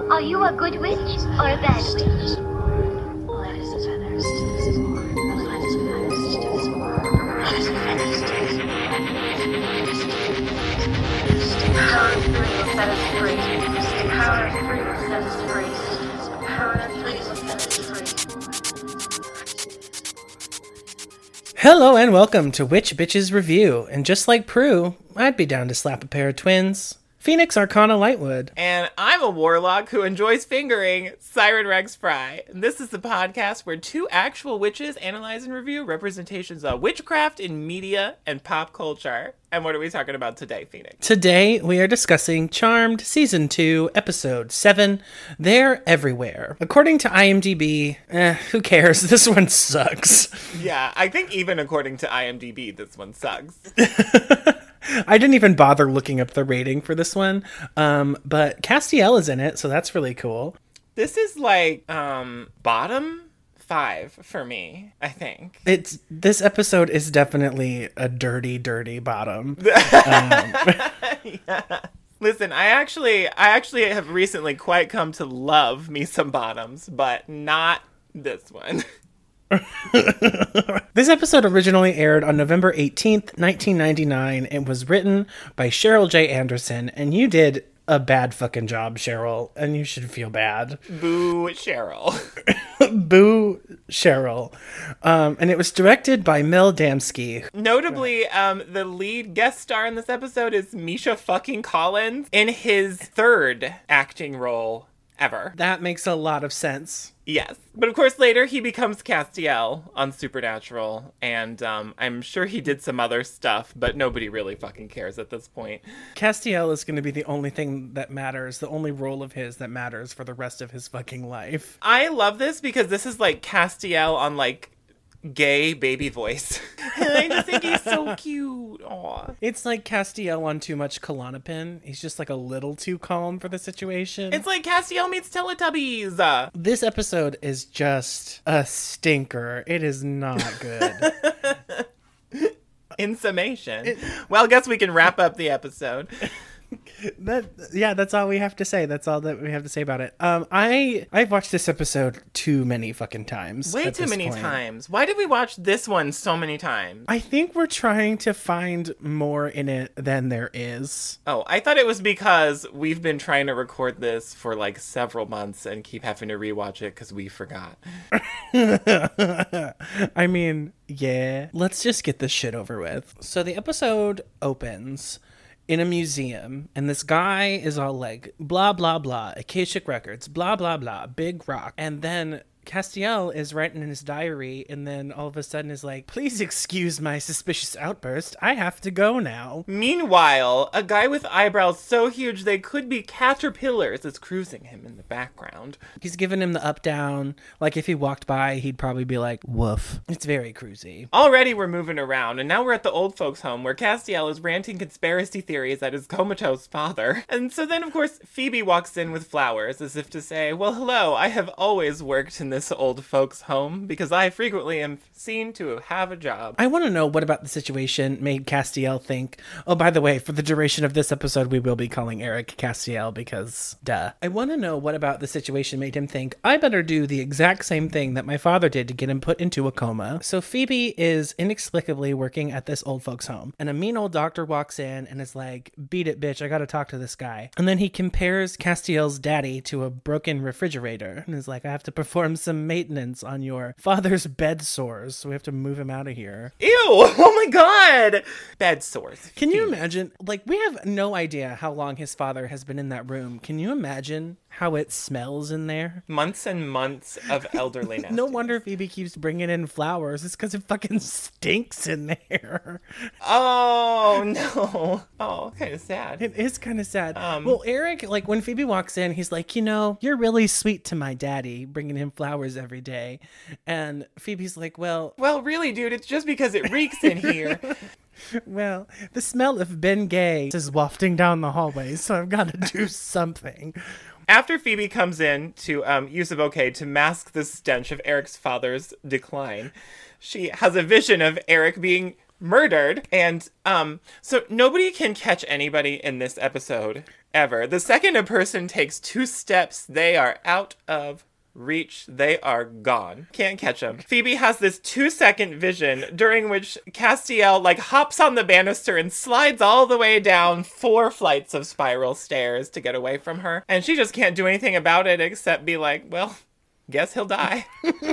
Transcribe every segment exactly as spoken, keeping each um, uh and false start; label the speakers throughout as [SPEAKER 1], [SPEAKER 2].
[SPEAKER 1] Are you a good witch or a bad witch? Power of three will set us free. Power of three will set us free. Power of three will set us free.
[SPEAKER 2] Hello and welcome to Witch Bitches Review. And just like Prue, I'd be down to slap a pair of twins. Phoenix Arcana Lightwood.
[SPEAKER 3] And I'm a warlock who enjoys fingering Siren Rex Fry. And this is the podcast where two actual witches analyze and review representations of witchcraft in media and pop culture. And what are we talking about today, Phoenix?
[SPEAKER 2] Today we are discussing Charmed Season two, Episode seven, They're Everywhere. According to IMDb, eh, who cares? This one sucks.
[SPEAKER 3] Yeah, I think even according to IMDb, this one sucks.
[SPEAKER 2] I didn't even bother looking up the rating for this one, um, but Castiel is in it, so that's really cool.
[SPEAKER 3] This is like um, bottom five for me, I think.
[SPEAKER 2] It's this episode is definitely a dirty, dirty bottom. um,
[SPEAKER 3] yeah. Listen, I actually, I actually have recently quite come to love me some bottoms, but not this one.
[SPEAKER 2] This episode originally aired on November eighteenth, nineteen ninety-nine. It was written by Cheryl J. Anderson, and you did a bad fucking job, Cheryl, and you should feel bad.
[SPEAKER 3] Boo, Cheryl.
[SPEAKER 2] Boo, Cheryl. Um, and it was directed by Mel Damsky.
[SPEAKER 3] Notably, um, the lead guest star in this episode is Misha fucking Collins in his third acting role ever.
[SPEAKER 2] That makes a lot of sense.
[SPEAKER 3] Yes. But of course, later he becomes Castiel on Supernatural, and um, I'm sure he did some other stuff, but nobody really fucking cares at this point.
[SPEAKER 2] Castiel is going to be the only thing that matters, the only role of his that matters for the rest of his fucking life.
[SPEAKER 3] I love this because this is like Castiel on like gay baby voice. I just think he's so cute. Aw.
[SPEAKER 2] It's like Castiel on too much Klonopin. He's just like a little too calm for the situation.
[SPEAKER 3] It's like Castiel meets Teletubbies. Uh.
[SPEAKER 2] This episode is just a stinker. It is not good.
[SPEAKER 3] In summation. It, well, I guess we can wrap up the episode.
[SPEAKER 2] That yeah, that's all we have to say. That's all that we have to say about it. Um, I I've watched this episode too many fucking times.
[SPEAKER 3] Way too many point. times. Why did we watch this one so many times?
[SPEAKER 2] I think we're trying to find more in it than there is.
[SPEAKER 3] Oh, I thought it was because we've been trying to record this for like several months and keep having to rewatch it because we forgot.
[SPEAKER 2] I mean, yeah. Let's just get this shit over with. So the episode opens in a museum, and this guy is all like, blah, blah, blah, Akashic Records, blah, blah, blah, big rock. And then Castiel is writing in his diary, and then all of a sudden is like, please excuse my suspicious outburst. I have to go now.
[SPEAKER 3] Meanwhile, a guy with eyebrows so huge they could be caterpillars is cruising him in the background.
[SPEAKER 2] He's giving him the up down. Like if he walked by, he'd probably be like, woof. It's very cruisy.
[SPEAKER 3] Already we're moving around, and now we're at the old folks' home where Castiel is ranting conspiracy theories at his comatose father. And so then, of course, Phoebe walks in with flowers as if to say, well, hello, I have always worked in this old folks' home because I frequently am seen to have a job.
[SPEAKER 2] I want to know what about the situation made Castiel think, oh, by the way, for the duration of this episode, we will be calling Eric Castiel because, duh. I want to know what about the situation made him think, I better do the exact same thing that my father did to get him put into a coma. So Phoebe is inexplicably working at this old folks' home, and a mean old doctor walks in and is like, beat it, bitch, I gotta talk to this guy. And then he compares Castiel's daddy to a broken refrigerator and is like, I have to perform some maintenance on your father's bed sores, so we have to move him out of here.
[SPEAKER 3] Ew! Oh my god! Bed sores.
[SPEAKER 2] Can you imagine? Like, we have no idea how long his father has been in that room. Can you imagine how it smells in there?
[SPEAKER 3] Months and months of elderliness.
[SPEAKER 2] No wonder Phoebe keeps bringing in flowers. It's because it fucking stinks in there.
[SPEAKER 3] Oh, no. Oh, kind of sad.
[SPEAKER 2] It is kind of sad.
[SPEAKER 3] Um,
[SPEAKER 2] well, Eric, like, when Phoebe walks in, he's like, you know, you're really sweet to my daddy, bringing him flowers every day. And Phoebe's like, well...
[SPEAKER 3] Well, really, dude, it's just because it reeks in here.
[SPEAKER 2] Well, the smell of Ben Gay is wafting down the hallway, so I've got to do something.
[SPEAKER 3] After Phoebe comes in to um, use a bouquet to mask the stench of Eric's father's decline, she has a vision of Eric being murdered. And um, so nobody can catch anybody in this episode ever. The second a person takes two steps, they are out of reach. They are gone. Can't catch them. Phoebe has this two second vision during which Castiel like hops on the banister and slides all the way down four flights of spiral stairs to get away from her. And she just can't do anything about it except be like, well, guess he'll die.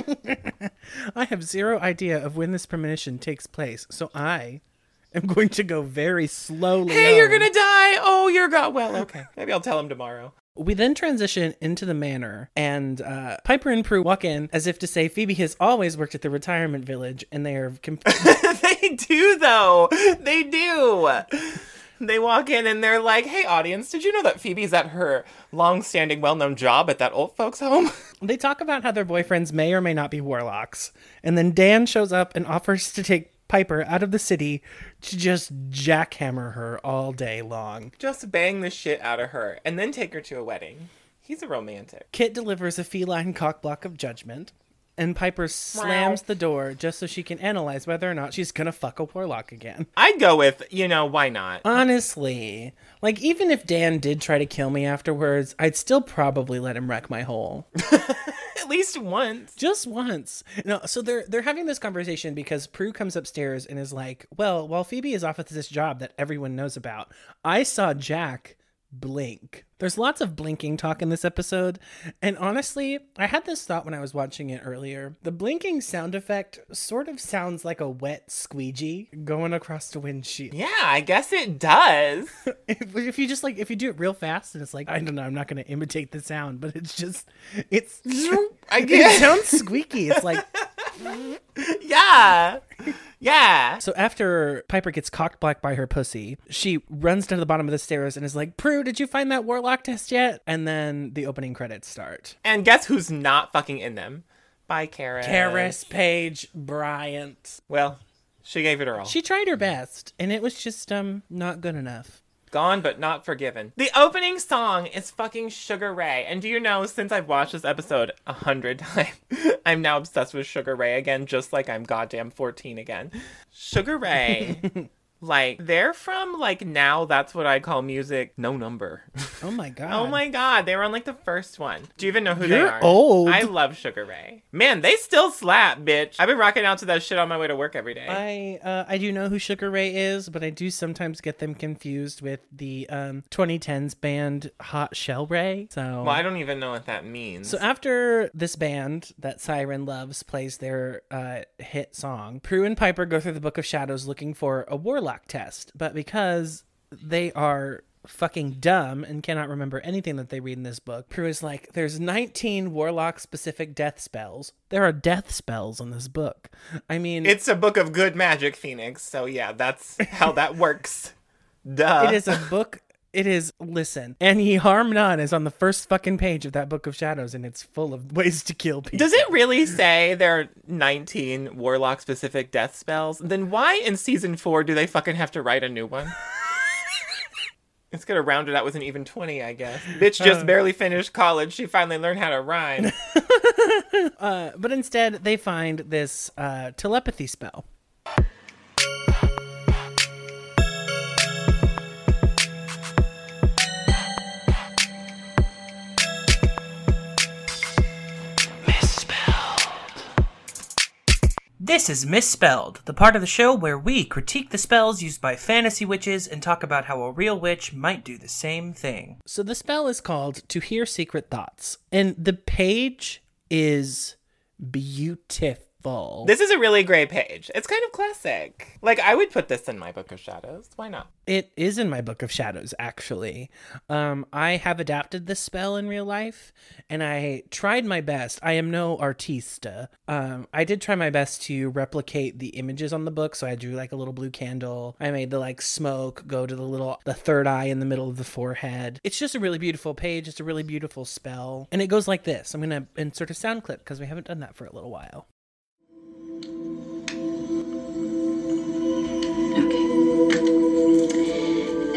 [SPEAKER 2] I have zero idea of when this premonition takes place, so I am going to go very slowly.
[SPEAKER 3] Hey,
[SPEAKER 2] on.
[SPEAKER 3] you're gonna die. Oh, you're got well. Okay, maybe I'll tell him tomorrow.
[SPEAKER 2] We then transition into the manor, and uh, Piper and Prue walk in as if to say Phoebe has always worked at the retirement village, and they are... Comp-
[SPEAKER 3] They do, though. They do. They walk in and they're like, hey, audience, did you know that Phoebe's at her long-standing, well-known job at that old folks' home?
[SPEAKER 2] They talk about how their boyfriends may or may not be warlocks, and then Dan shows up and offers to take Piper out of the city to just jackhammer her all day long.
[SPEAKER 3] Just bang the shit out of her and then take her to a wedding. He's a romantic.
[SPEAKER 2] Kit delivers a feline cockblock of judgment, and Piper slams the door just so she can analyze whether or not she's gonna fuck a warlock again.
[SPEAKER 3] I'd go with, you know, why not?
[SPEAKER 2] Honestly, like, even if Dan did try to kill me afterwards, I'd still probably let him wreck my hole.
[SPEAKER 3] At least once.
[SPEAKER 2] Just once. No, so they're they're having this conversation because Prue comes upstairs and is like, well, while Phoebe is off at this job that everyone knows about, I saw Jack blink. There's lots of blinking talk in this episode, and honestly, I had this thought when I was watching it earlier. The blinking sound effect sort of sounds like a wet squeegee going across the windshield.
[SPEAKER 3] Yeah, I guess it does.
[SPEAKER 2] If, if you just like, if you do it real fast, and it's like, I don't know, I'm not going to imitate the sound, but it's just, it's,
[SPEAKER 3] I
[SPEAKER 2] it
[SPEAKER 3] guess.
[SPEAKER 2] sounds squeaky. It's like,
[SPEAKER 3] Yeah. Yeah.
[SPEAKER 2] so after Piper gets cocked black by her pussy, she runs down to the bottom of the stairs and is like, Prue, did you find that warlock test yet? And then the opening credits start.
[SPEAKER 3] And guess who's not fucking in them? Bye, Karis.
[SPEAKER 2] Karis Paige Bryant.
[SPEAKER 3] Well, she gave it her all.
[SPEAKER 2] She tried her best, and it was just um not good enough.
[SPEAKER 3] Gone but not forgiven. The opening song is fucking Sugar Ray. And do you know, since I've watched this episode a hundred times, I'm now obsessed with Sugar Ray again, just like I'm goddamn fourteen again. Sugar Ray, like, they're from, like, Now That's What I Call Music, No Number.
[SPEAKER 2] Oh my god.
[SPEAKER 3] Oh my god, they were on, like, the first one. Do you even know who they
[SPEAKER 2] You're
[SPEAKER 3] are?
[SPEAKER 2] old.
[SPEAKER 3] I love Sugar Ray. Man, they still slap, bitch. I've been rocking out to that shit on my way to work every day.
[SPEAKER 2] I uh, I do know who Sugar Ray is, but I do sometimes get them confused with the um twenty tens band Hot Shell Ray. So
[SPEAKER 3] Well, I don't even know what that means.
[SPEAKER 2] So after this band that Siren loves plays their uh, hit song, Prue and Piper go through the Book of Shadows looking for a warlock test. But because they are fucking dumb and cannot remember anything that they read in this book, Prue is like, there's nineteen warlock-specific death spells. There are death spells in this book. I mean...
[SPEAKER 3] It's a book of good magic, Phoenix. So yeah, that's how that works. Duh.
[SPEAKER 2] It is a book... It is, listen, and ye harm none is on the first fucking page of that Book of Shadows, and it's full of ways to kill people.
[SPEAKER 3] Does it really say there are nineteen warlock-specific death spells? Then why in season four do they fucking have to write a new one? It's gonna round it out with an even twenty, I guess. Bitch just uh, barely finished college. She finally learned how to rhyme.
[SPEAKER 2] uh, but instead, they find this uh, telepathy spell. This is Misspelled, the part of the show where we critique the spells used by fantasy witches and talk about how a real witch might do the same thing. So the spell is called To Hear Secret Thoughts, and the page is beautiful.
[SPEAKER 3] This is a really great page. It's kind of classic. Like, I would put this in my Book of Shadows. Why not?
[SPEAKER 2] It is in my Book of Shadows, actually. Um, I have adapted this spell in real life, and I tried my best. I am no artista. Um, I did try my best to replicate the images on the book, so I drew, like, a little blue candle. I made the, like, smoke go to the little, the third eye in the middle of the forehead. It's just a really beautiful page. It's a really beautiful spell. And it goes like this. I'm going to insert a sound clip, because we haven't done that for a little while.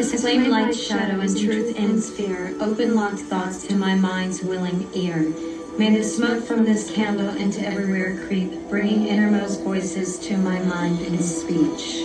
[SPEAKER 4] Display light, shadow, and truth ends fear. Open locked thoughts to my mind's willing ear. May the smoke from this candle into everywhere creep, bringing innermost voices to my mind in speech.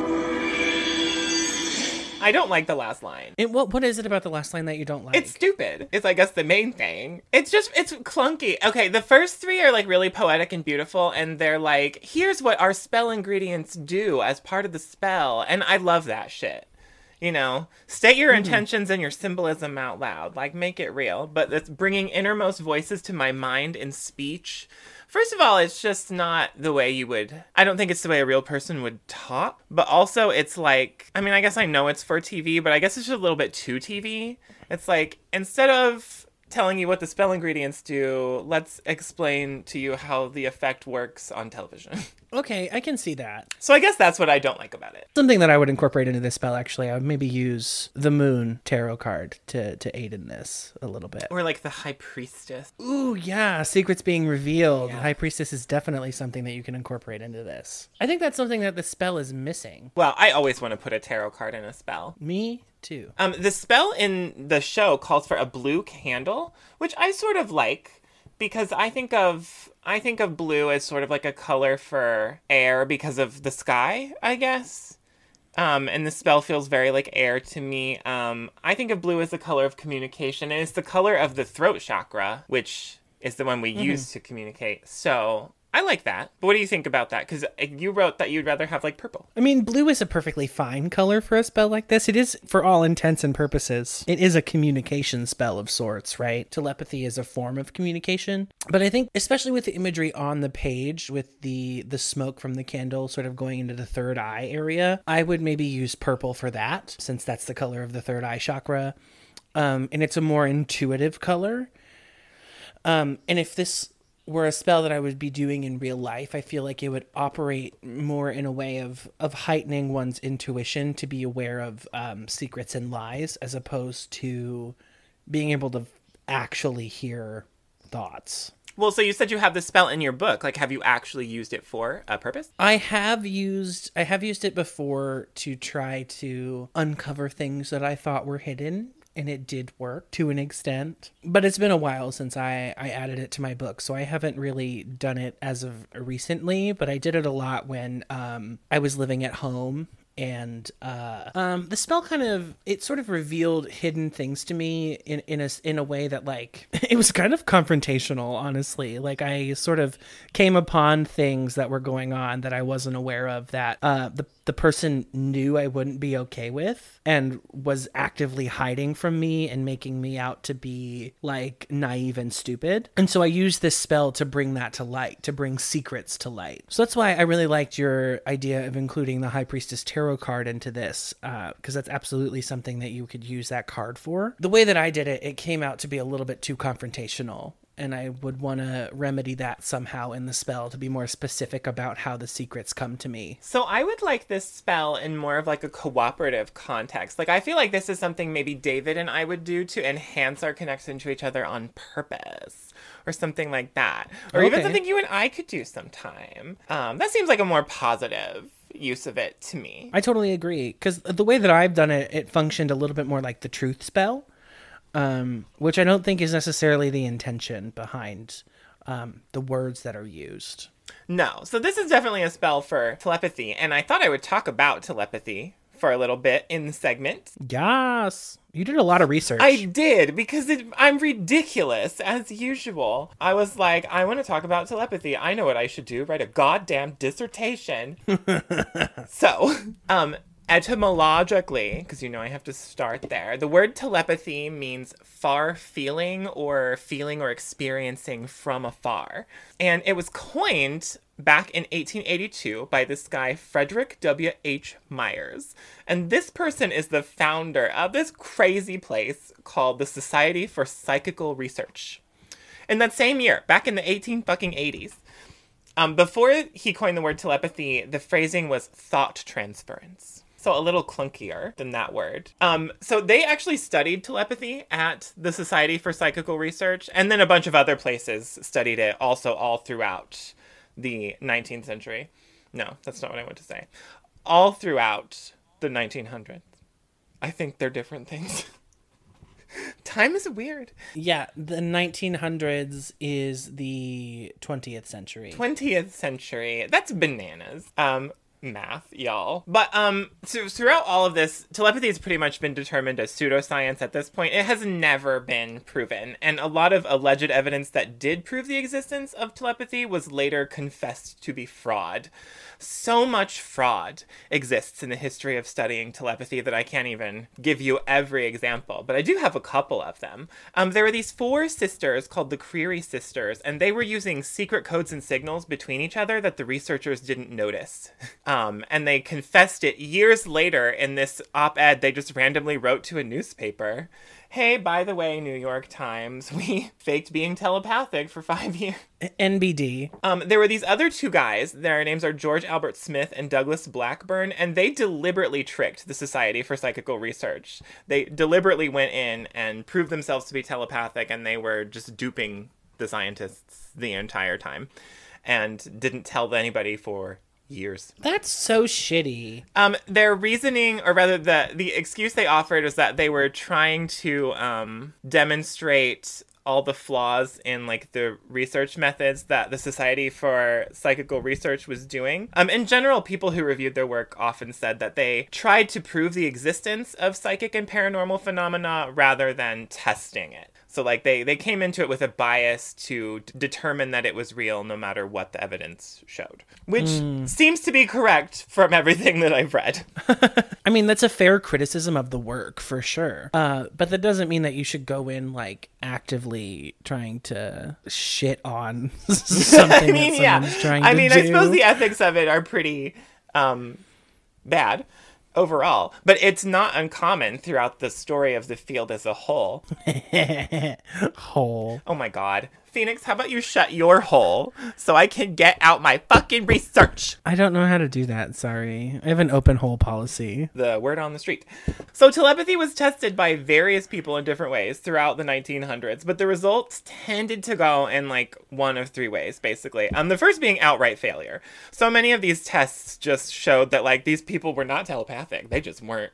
[SPEAKER 3] I don't like the last line.
[SPEAKER 2] It, what what is it about the last line that you don't like?
[SPEAKER 3] It's stupid. It's, I guess, the main thing. It's just, it's clunky. Okay, the first three are, like, really poetic and beautiful, and they're like, here's what our spell ingredients do as part of the spell. And I love that shit. You know, state your mm-hmm. intentions and your symbolism out loud. Like, make it real. But it's bringing innermost voices to my mind in speech. First of all, it's just not the way you would... I don't think it's the way a real person would talk. But also, it's like... I mean, I guess I know it's for T V, but I guess it's just a little bit too T V. It's like, instead of telling you what the spell ingredients do, let's explain to you how the effect works on television.
[SPEAKER 2] Okay, I can see that.
[SPEAKER 3] So I guess that's what I don't like about it.
[SPEAKER 2] Something that I would incorporate into this spell, actually, I would maybe use the Moon tarot card to, to aid in this a little bit.
[SPEAKER 3] Or like the High Priestess.
[SPEAKER 2] Ooh, yeah, secrets being revealed.
[SPEAKER 3] Yeah.
[SPEAKER 2] The High Priestess is definitely something that you can incorporate into this. I think that's something that the spell is missing.
[SPEAKER 3] Well, I always want to put a tarot card in a spell.
[SPEAKER 2] Me too.
[SPEAKER 3] Um, the spell in the show calls for a blue candle, which I sort of like, because I think of I think of blue as sort of like a color for air because of the sky, I guess. Um, and the spell feels very like air to me. Um, I think of blue as the color of communication, and it's the color of the throat chakra, which is the one we mm-hmm. use to communicate. So I like that. But what do you think about that? Because you wrote that you'd rather have, like, purple.
[SPEAKER 2] I mean, blue is a perfectly fine color for a spell like this. It is, for all intents and purposes, it is a communication spell of sorts, right? Telepathy is a form of communication. But I think, especially with the imagery on the page, with the, the smoke from the candle sort of going into the third eye area, I would maybe use purple for that, since that's the color of the third eye chakra. Um, and it's a more intuitive color. Um, and if this were a spell that I would be doing in real life, I feel like it would operate more in a way of, of heightening one's intuition to be aware of um, secrets and lies, as opposed to being able to actually hear thoughts.
[SPEAKER 3] Well, so you said you have this spell in your book. Like, have you actually used it for a purpose?
[SPEAKER 2] I have used I have used it before to try to uncover things that I thought were hidden. And it did work to an extent. But it's been a while since I, I added it to my book, so I haven't really done it as of recently, but I did it a lot when um, I was living at home. And uh, um, the spell kind of, it sort of revealed hidden things to me in, in, a, in a way that, like, it was kind of confrontational, honestly. Like, I sort of came upon things that were going on that I wasn't aware of, that uh, the, the person knew I wouldn't be okay with and was actively hiding from me and making me out to be, like, naive and stupid. And so I used this spell to bring that to light, to bring secrets to light. So that's why I really liked your idea of including the High Priestess Tarot card into this, uh because that's absolutely something that you could use that card for. The way that I did it, it came out to be a little bit too confrontational, and I would want to remedy that somehow in the spell to be more specific about how the secrets come to me.
[SPEAKER 3] So I would like this spell in more of like a cooperative context. Like, I feel like this is something maybe David and I would do to enhance our connection to each other on purpose, or something like that. Or okay. Even something you and I could do sometime. Um, that seems like a more positive use of it to me.
[SPEAKER 2] I totally agree, because the way that I've done it, it functioned a little bit more like the truth spell, um, which I don't think is necessarily the intention behind um, the words that are used.
[SPEAKER 3] No, so this is definitely a spell for telepathy, and I thought I would talk about telepathy for a little bit in the segment.
[SPEAKER 2] Yes. You did a lot of research.
[SPEAKER 3] I did, because it, I'm ridiculous, as usual. I was like, I want to talk about telepathy. I know what I should do. Write a goddamn dissertation. So, um, etymologically, because you know I have to start there, the word telepathy means far feeling, or feeling or experiencing from afar. And it was coined back in eighteen eighty-two by this guy, Frederick W H Myers. And this person is the founder of this crazy place called the Society for Psychical Research. In that same year, back in the eighteen fucking eighties, um, before he coined the word telepathy, the phrasing was thought transference. So a little clunkier than that word. Um, so they actually studied telepathy at the Society for Psychical Research, and then a bunch of other places studied it also all throughout the nineteenth century. No, that's not what I want to say. All throughout the nineteen hundreds. I think they're different things. Time is weird.
[SPEAKER 2] Yeah, the nineteen hundreds is the twentieth century.
[SPEAKER 3] twentieth century. That's bananas. Um, math, y'all. But um, so throughout all of this, telepathy has pretty much been determined as pseudoscience at this point. It has never been proven. And a lot of alleged evidence that did prove the existence of telepathy was later confessed to be fraud. So much fraud exists in the history of studying telepathy that I can't even give you every example, but I do have a couple of them. Um, there were these four sisters called the Creary sisters, and they were using secret codes and signals between each other that the researchers didn't notice. Um, and they confessed it years later in this op-ed they just randomly wrote to a newspaper. Hey, by the way, New York Times, we faked being telepathic for five years.
[SPEAKER 2] N B D.
[SPEAKER 3] Um, there were these other two guys. Their names are George Albert Smith and Douglas Blackburn, and they deliberately tricked the Society for Psychical Research. They deliberately went in and proved themselves to be telepathic, and they were just duping the scientists the entire time and didn't tell anybody for years.
[SPEAKER 2] That's so shitty.
[SPEAKER 3] Um, their reasoning, or rather the, the excuse they offered was that they were trying to um, demonstrate all the flaws in like the research methods that the Society for Psychical Research was doing. Um, in general, people who reviewed their work often said that they tried to prove the existence of psychic and paranormal phenomena rather than testing it. So like they, they came into it with a bias to d- determine that it was real no matter what the evidence showed, which mm. seems to be correct from everything that I've read.
[SPEAKER 2] I mean, that's a fair criticism of the work for sure. Uh, but that doesn't mean that you should go in like actively trying to shit on something
[SPEAKER 3] I mean,
[SPEAKER 2] that
[SPEAKER 3] yeah.
[SPEAKER 2] someone's trying
[SPEAKER 3] I
[SPEAKER 2] to
[SPEAKER 3] mean,
[SPEAKER 2] do.
[SPEAKER 3] I suppose the ethics of it are pretty um, bad overall, but it's not uncommon throughout the story of the field as a whole.
[SPEAKER 2] Hole.
[SPEAKER 3] Oh my god. Phoenix, how about you shut your hole so I can get out my fucking research?
[SPEAKER 2] I don't know how to do that, sorry. I have an open hole policy.
[SPEAKER 3] The word on the street. So telepathy was tested by various people in different ways throughout the nineteen hundreds, but the results tended to go in like one of three ways, basically. Um, the first being outright failure. So many of these tests just showed that like these people were not telepathic. They just weren't.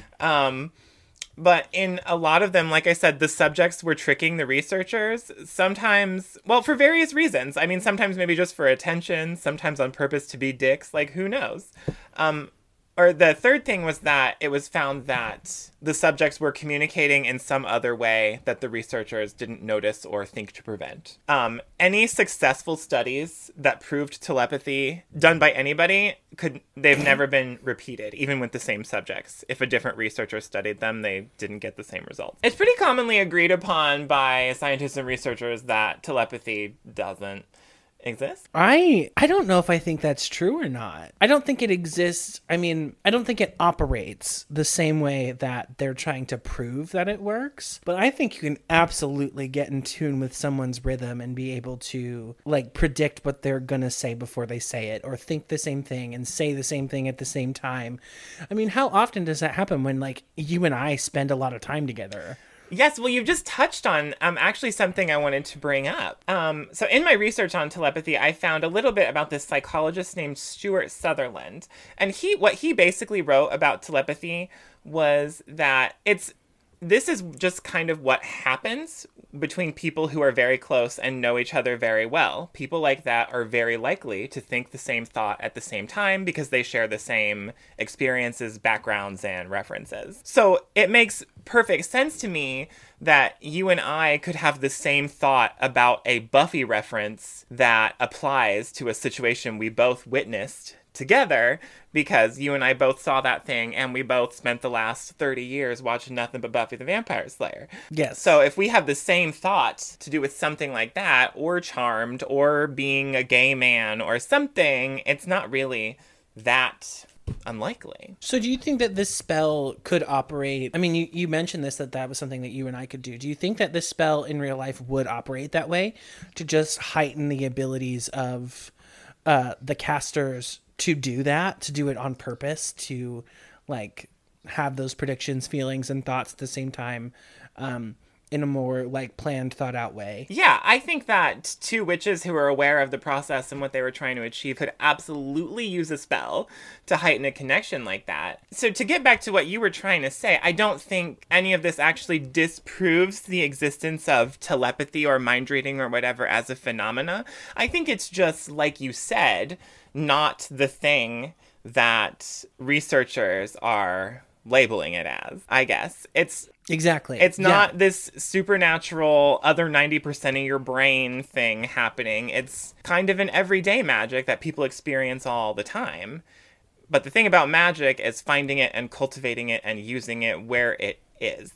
[SPEAKER 3] Um... But in a lot of them, like I said, the subjects were tricking the researchers. Sometimes, well, for various reasons. I mean, sometimes maybe just for attention, sometimes on purpose to be dicks. Like, who knows? Um, or the third thing was that it was found that the subjects were communicating in some other way that the researchers didn't notice or think to prevent. Um, any successful studies that proved telepathy done by anybody, could they've never been repeated, even with the same subjects. If a different researcher studied them, they didn't get the same results. It's pretty commonly agreed upon by scientists and researchers that telepathy doesn't exist.
[SPEAKER 2] I I don't know if I think that's true or not. I don't think it exists. I mean, I don't think it operates the same way that they're trying to prove that it works. But I think you can absolutely get in tune with someone's rhythm and be able to like predict what they're going to say before they say it, or think the same thing and say the same thing at the same time. I mean, how often does that happen when like you and I spend a lot of time together?
[SPEAKER 3] Yes, well, you've just touched on um, actually something I wanted to bring up. Um, so in my research on telepathy, I found a little bit about this psychologist named Stuart Sutherland. And he, what he basically wrote about telepathy was that it's, this is just kind of what happens between people who are very close and know each other very well. People like that are very likely to think the same thought at the same time because they share the same experiences, backgrounds, and references. So it makes perfect sense to me that you and I could have the same thought about a Buffy reference that applies to a situation we both witnessed together, because you and I both saw that thing and we both spent the last thirty years watching nothing but Buffy the Vampire Slayer.
[SPEAKER 2] Yes.
[SPEAKER 3] So if we have the same thought to do with something like that, or Charmed, or being a gay man or something, it's not really that unlikely.
[SPEAKER 2] So do you think that this spell could operate? I mean, you, you mentioned this, that that was something that you and I could do. Do you think that this spell in real life would operate that way, to just heighten the abilities of uh, the casters to do that, to do it on purpose, to like have those predictions, feelings, and thoughts at the same time, um, in a more like planned, thought out way.
[SPEAKER 3] Yeah, I think that two witches who are aware of the process and what they were trying to achieve could absolutely use a spell to heighten a connection like that. So to get back to what you were trying to say, I don't think any of this actually disproves the existence of telepathy or mind reading or whatever as a phenomena. I think it's just, like you said, not the thing that researchers are labeling it as, I guess. It's
[SPEAKER 2] Exactly.
[SPEAKER 3] It's not
[SPEAKER 2] yeah.
[SPEAKER 3] this supernatural other ninety percent of your brain thing happening. It's kind of an everyday magic that people experience all the time. But the thing about magic is finding it and cultivating it and using it where it is.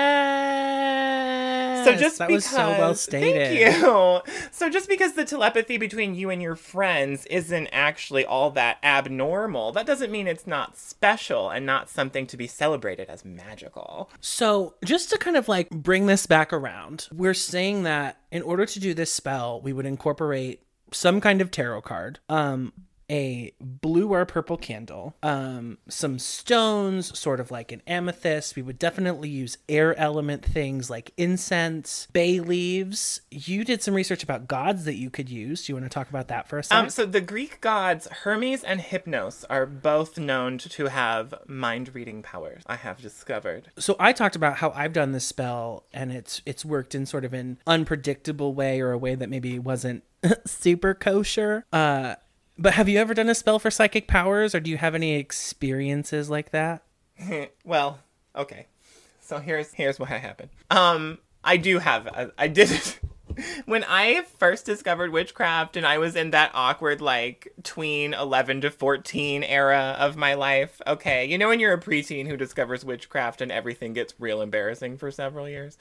[SPEAKER 2] Yes.
[SPEAKER 3] So just
[SPEAKER 2] that
[SPEAKER 3] because,
[SPEAKER 2] was so well stated.
[SPEAKER 3] Thank you. So just because the telepathy between you and your friends isn't actually all that abnormal, that doesn't mean it's not special and not something to be celebrated as magical.
[SPEAKER 2] So just to kind of like bring this back around, we're saying that in order to do this spell, we would incorporate some kind of tarot card, um, a blue or purple candle, um, some stones, sort of like an amethyst. We would definitely use air element things like incense, bay leaves. You did some research about gods that you could use. Do you want to talk about that for a second?
[SPEAKER 3] Um, so the Greek gods Hermes and Hypnos are both known to have mind-reading powers, I have discovered.
[SPEAKER 2] So I talked about how I've done this spell and it's it's worked in sort of an unpredictable way or a way that maybe wasn't super kosher. Uh, But have you ever done a spell for psychic powers, or do you have any experiences like that?
[SPEAKER 3] Well, okay. So here's here's what happened. Um, I do have. I, I did it when I first discovered witchcraft, and I was in that awkward like tween eleven to fourteen era of my life. Okay, you know when you're a preteen who discovers witchcraft and everything gets real embarrassing for several years.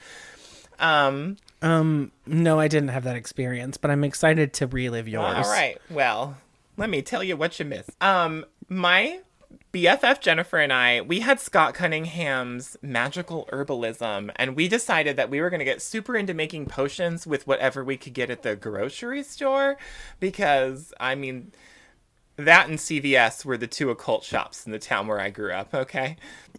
[SPEAKER 3] Um.
[SPEAKER 2] Um. No, I didn't have that experience, but I'm excited to relive yours.
[SPEAKER 3] All right. Well. Let me tell you what you missed. Um, my B F F Jennifer and I, we had Scott Cunningham's magical herbalism, and we decided that we were going to get super into making potions with whatever we could get at the grocery store, because, I mean, that and C V S were the two occult shops in the town where I grew up, okay?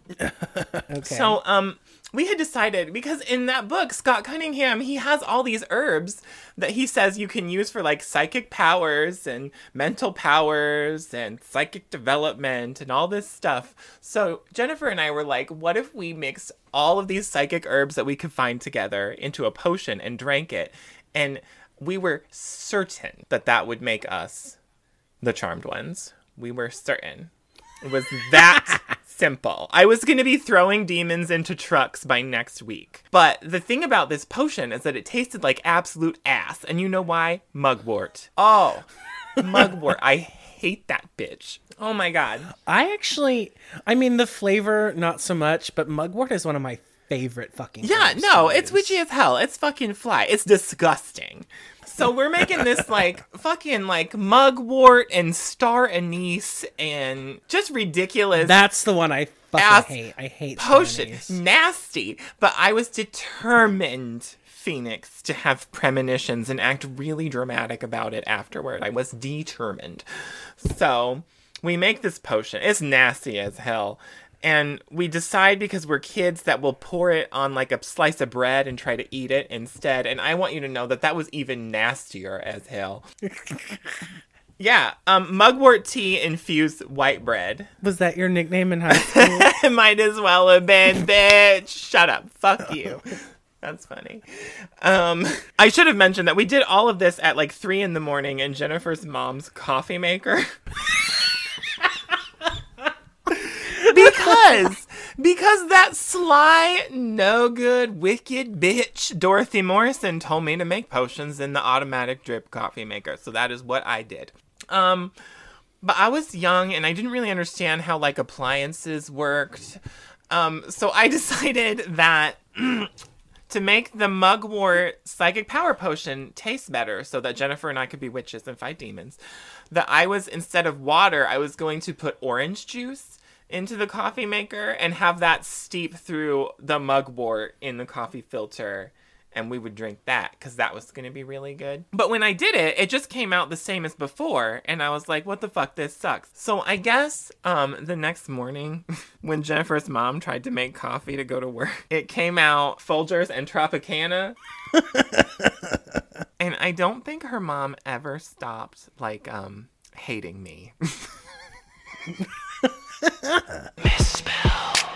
[SPEAKER 2] Okay.
[SPEAKER 3] So, um... we had decided, because in that book, Scott Cunningham, he has all these herbs that he says you can use for, like, psychic powers and mental powers and psychic development and all this stuff. So Jennifer and I were like, what if we mixed all of these psychic herbs that we could find together into a potion and drank it? And we were certain that that would make us the Charmed Ones. We were certain. It was that simple. I was going to be throwing demons into trucks by next week. But the thing about this potion is that it tasted like absolute ass. And you know why? Mugwort. Oh, mugwort. I hate that bitch. Oh my God.
[SPEAKER 2] I actually, I mean, the flavor, not so much, but mugwort is one of my favorite fucking
[SPEAKER 3] Yeah,
[SPEAKER 2] herbs
[SPEAKER 3] no,
[SPEAKER 2] to
[SPEAKER 3] it's
[SPEAKER 2] use.
[SPEAKER 3] witchy as hell. It's fucking fly. It's disgusting. So we're making this like fucking like mugwort and star anise and just ridiculous.
[SPEAKER 2] That's the one I fucking
[SPEAKER 3] ass
[SPEAKER 2] hate. I hate
[SPEAKER 3] potion.
[SPEAKER 2] mayonnaise.
[SPEAKER 3] Nasty. But I was determined, Phoenix, to have premonitions and act really dramatic about it afterward. I was determined. So we make this potion. It's nasty as hell. And we decide, because we're kids, that we'll pour it on like a slice of bread and try to eat it instead. And I want you to know that that was even nastier as hell. Yeah, um, mugwort tea infused white bread.
[SPEAKER 2] Was that your nickname in high school?
[SPEAKER 3] Might as well have been, bitch. Shut up. Fuck you. That's funny. Um, I should have mentioned that we did all of this at like three in the morning in Jennifer's mom's coffee maker. Because, because that sly, no good, wicked bitch, Dorothy Morrison, told me to make potions in the automatic drip coffee maker. So that is what I did. Um, but I was young and I didn't really understand how like appliances worked. Um, so I decided that to make the mugwort psychic power potion taste better so that Jennifer and I could be witches and fight demons, that I was, instead of water, I was going to put orange juice into the coffee maker and have that steep through the mugwort in the coffee filter and we would drink that because that was going to be really good. But when I did it, it just came out the same as before, and I was like, what the fuck, this sucks. So I guess um, the next morning, when Jennifer's mom tried to make coffee to go to work, it came out Folgers and Tropicana. And I don't think her mom ever stopped, like, um, hating me. Misspelled.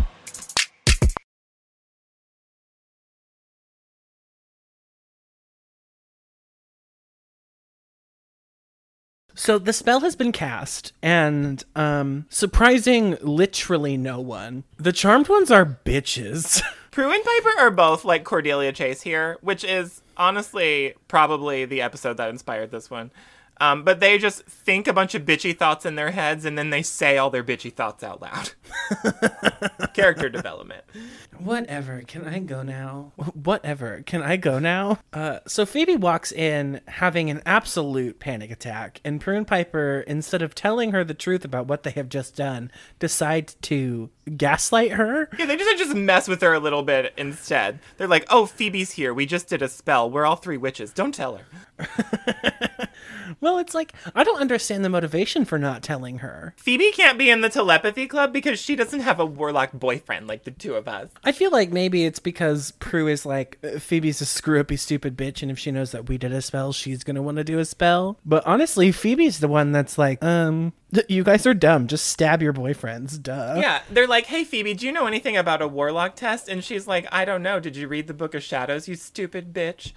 [SPEAKER 2] So the spell has been cast, and um, surprising literally no one. The Charmed Ones are bitches.
[SPEAKER 3] Prue and Piper are both like Cordelia Chase here, which is honestly probably the episode that inspired this one. Um, but they just think a bunch of bitchy thoughts in their heads, and then they say all their bitchy thoughts out loud. Character development.
[SPEAKER 2] Whatever. Can I go now? Whatever. Can I go now? Uh, so Phoebe walks in having an absolute panic attack, and Prue and Piper, instead of telling her the truth about what they have just done, decide to gaslight her.
[SPEAKER 3] Yeah, they just just mess with her a little bit instead. They're like, oh, Phoebe's here. We just did a spell. We're all three witches. Don't tell her.
[SPEAKER 2] Well, it's like, I don't understand the motivation for not telling her.
[SPEAKER 3] Phoebe can't be in the telepathy club because she doesn't have a warlock boyfriend like the two of us.
[SPEAKER 2] I feel like maybe it's because Prue is like, Phoebe's a screw-uppy stupid bitch, and if she knows that we did a spell, she's gonna want to do a spell. But honestly, Phoebe's the one that's like, um, you guys are dumb. Just stab your boyfriends. Duh.
[SPEAKER 3] Yeah, they're like, hey, Phoebe, do you know anything about a warlock test? And she's like, I don't know. Did you read the Book of Shadows, you stupid bitch?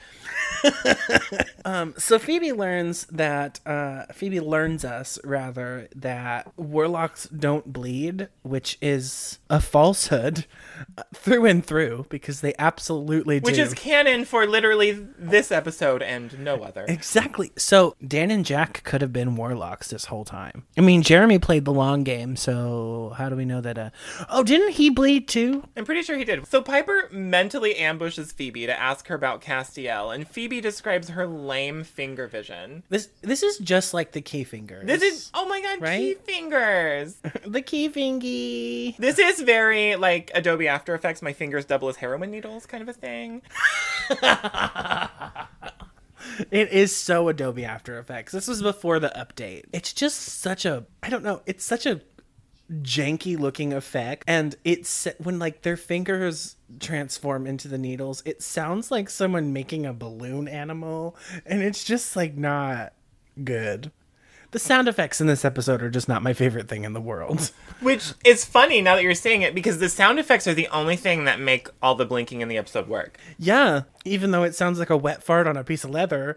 [SPEAKER 2] um, so Phoebe learns that, uh, Phoebe learns us, rather, that warlocks don't bleed, which is a falsehood uh, through and through, because they absolutely do.
[SPEAKER 3] Which is canon for literally this episode and no other.
[SPEAKER 2] Exactly. So Dan and Jack could have been warlocks this whole time. I mean, Jeremy played the long game, so how do we know that? Uh... Oh, didn't he bleed too?
[SPEAKER 3] I'm pretty sure he did. So Piper mentally ambushes Phoebe to ask her about Castiel, and Phoebe describes her lame finger vision.
[SPEAKER 2] This this is just like the key fingers.
[SPEAKER 3] This is, oh my god,
[SPEAKER 2] right?
[SPEAKER 3] Key fingers.
[SPEAKER 2] The key fingy.
[SPEAKER 3] This is very like Adobe After Effects, my fingers double as heroin needles kind of a thing.
[SPEAKER 2] It is so Adobe After Effects. This was before the update. It's just such a, I don't know, it's such a janky looking effect. And it's when like their fingers transform into the needles, it sounds like someone making a balloon animal. And it's just like not good. The sound effects in this episode are just not my favorite thing in the world.
[SPEAKER 3] Which is funny now that you're saying it, because the sound effects are the only thing that make all the blinking in the episode work.
[SPEAKER 2] Yeah, even though it sounds like a wet fart on a piece of leather.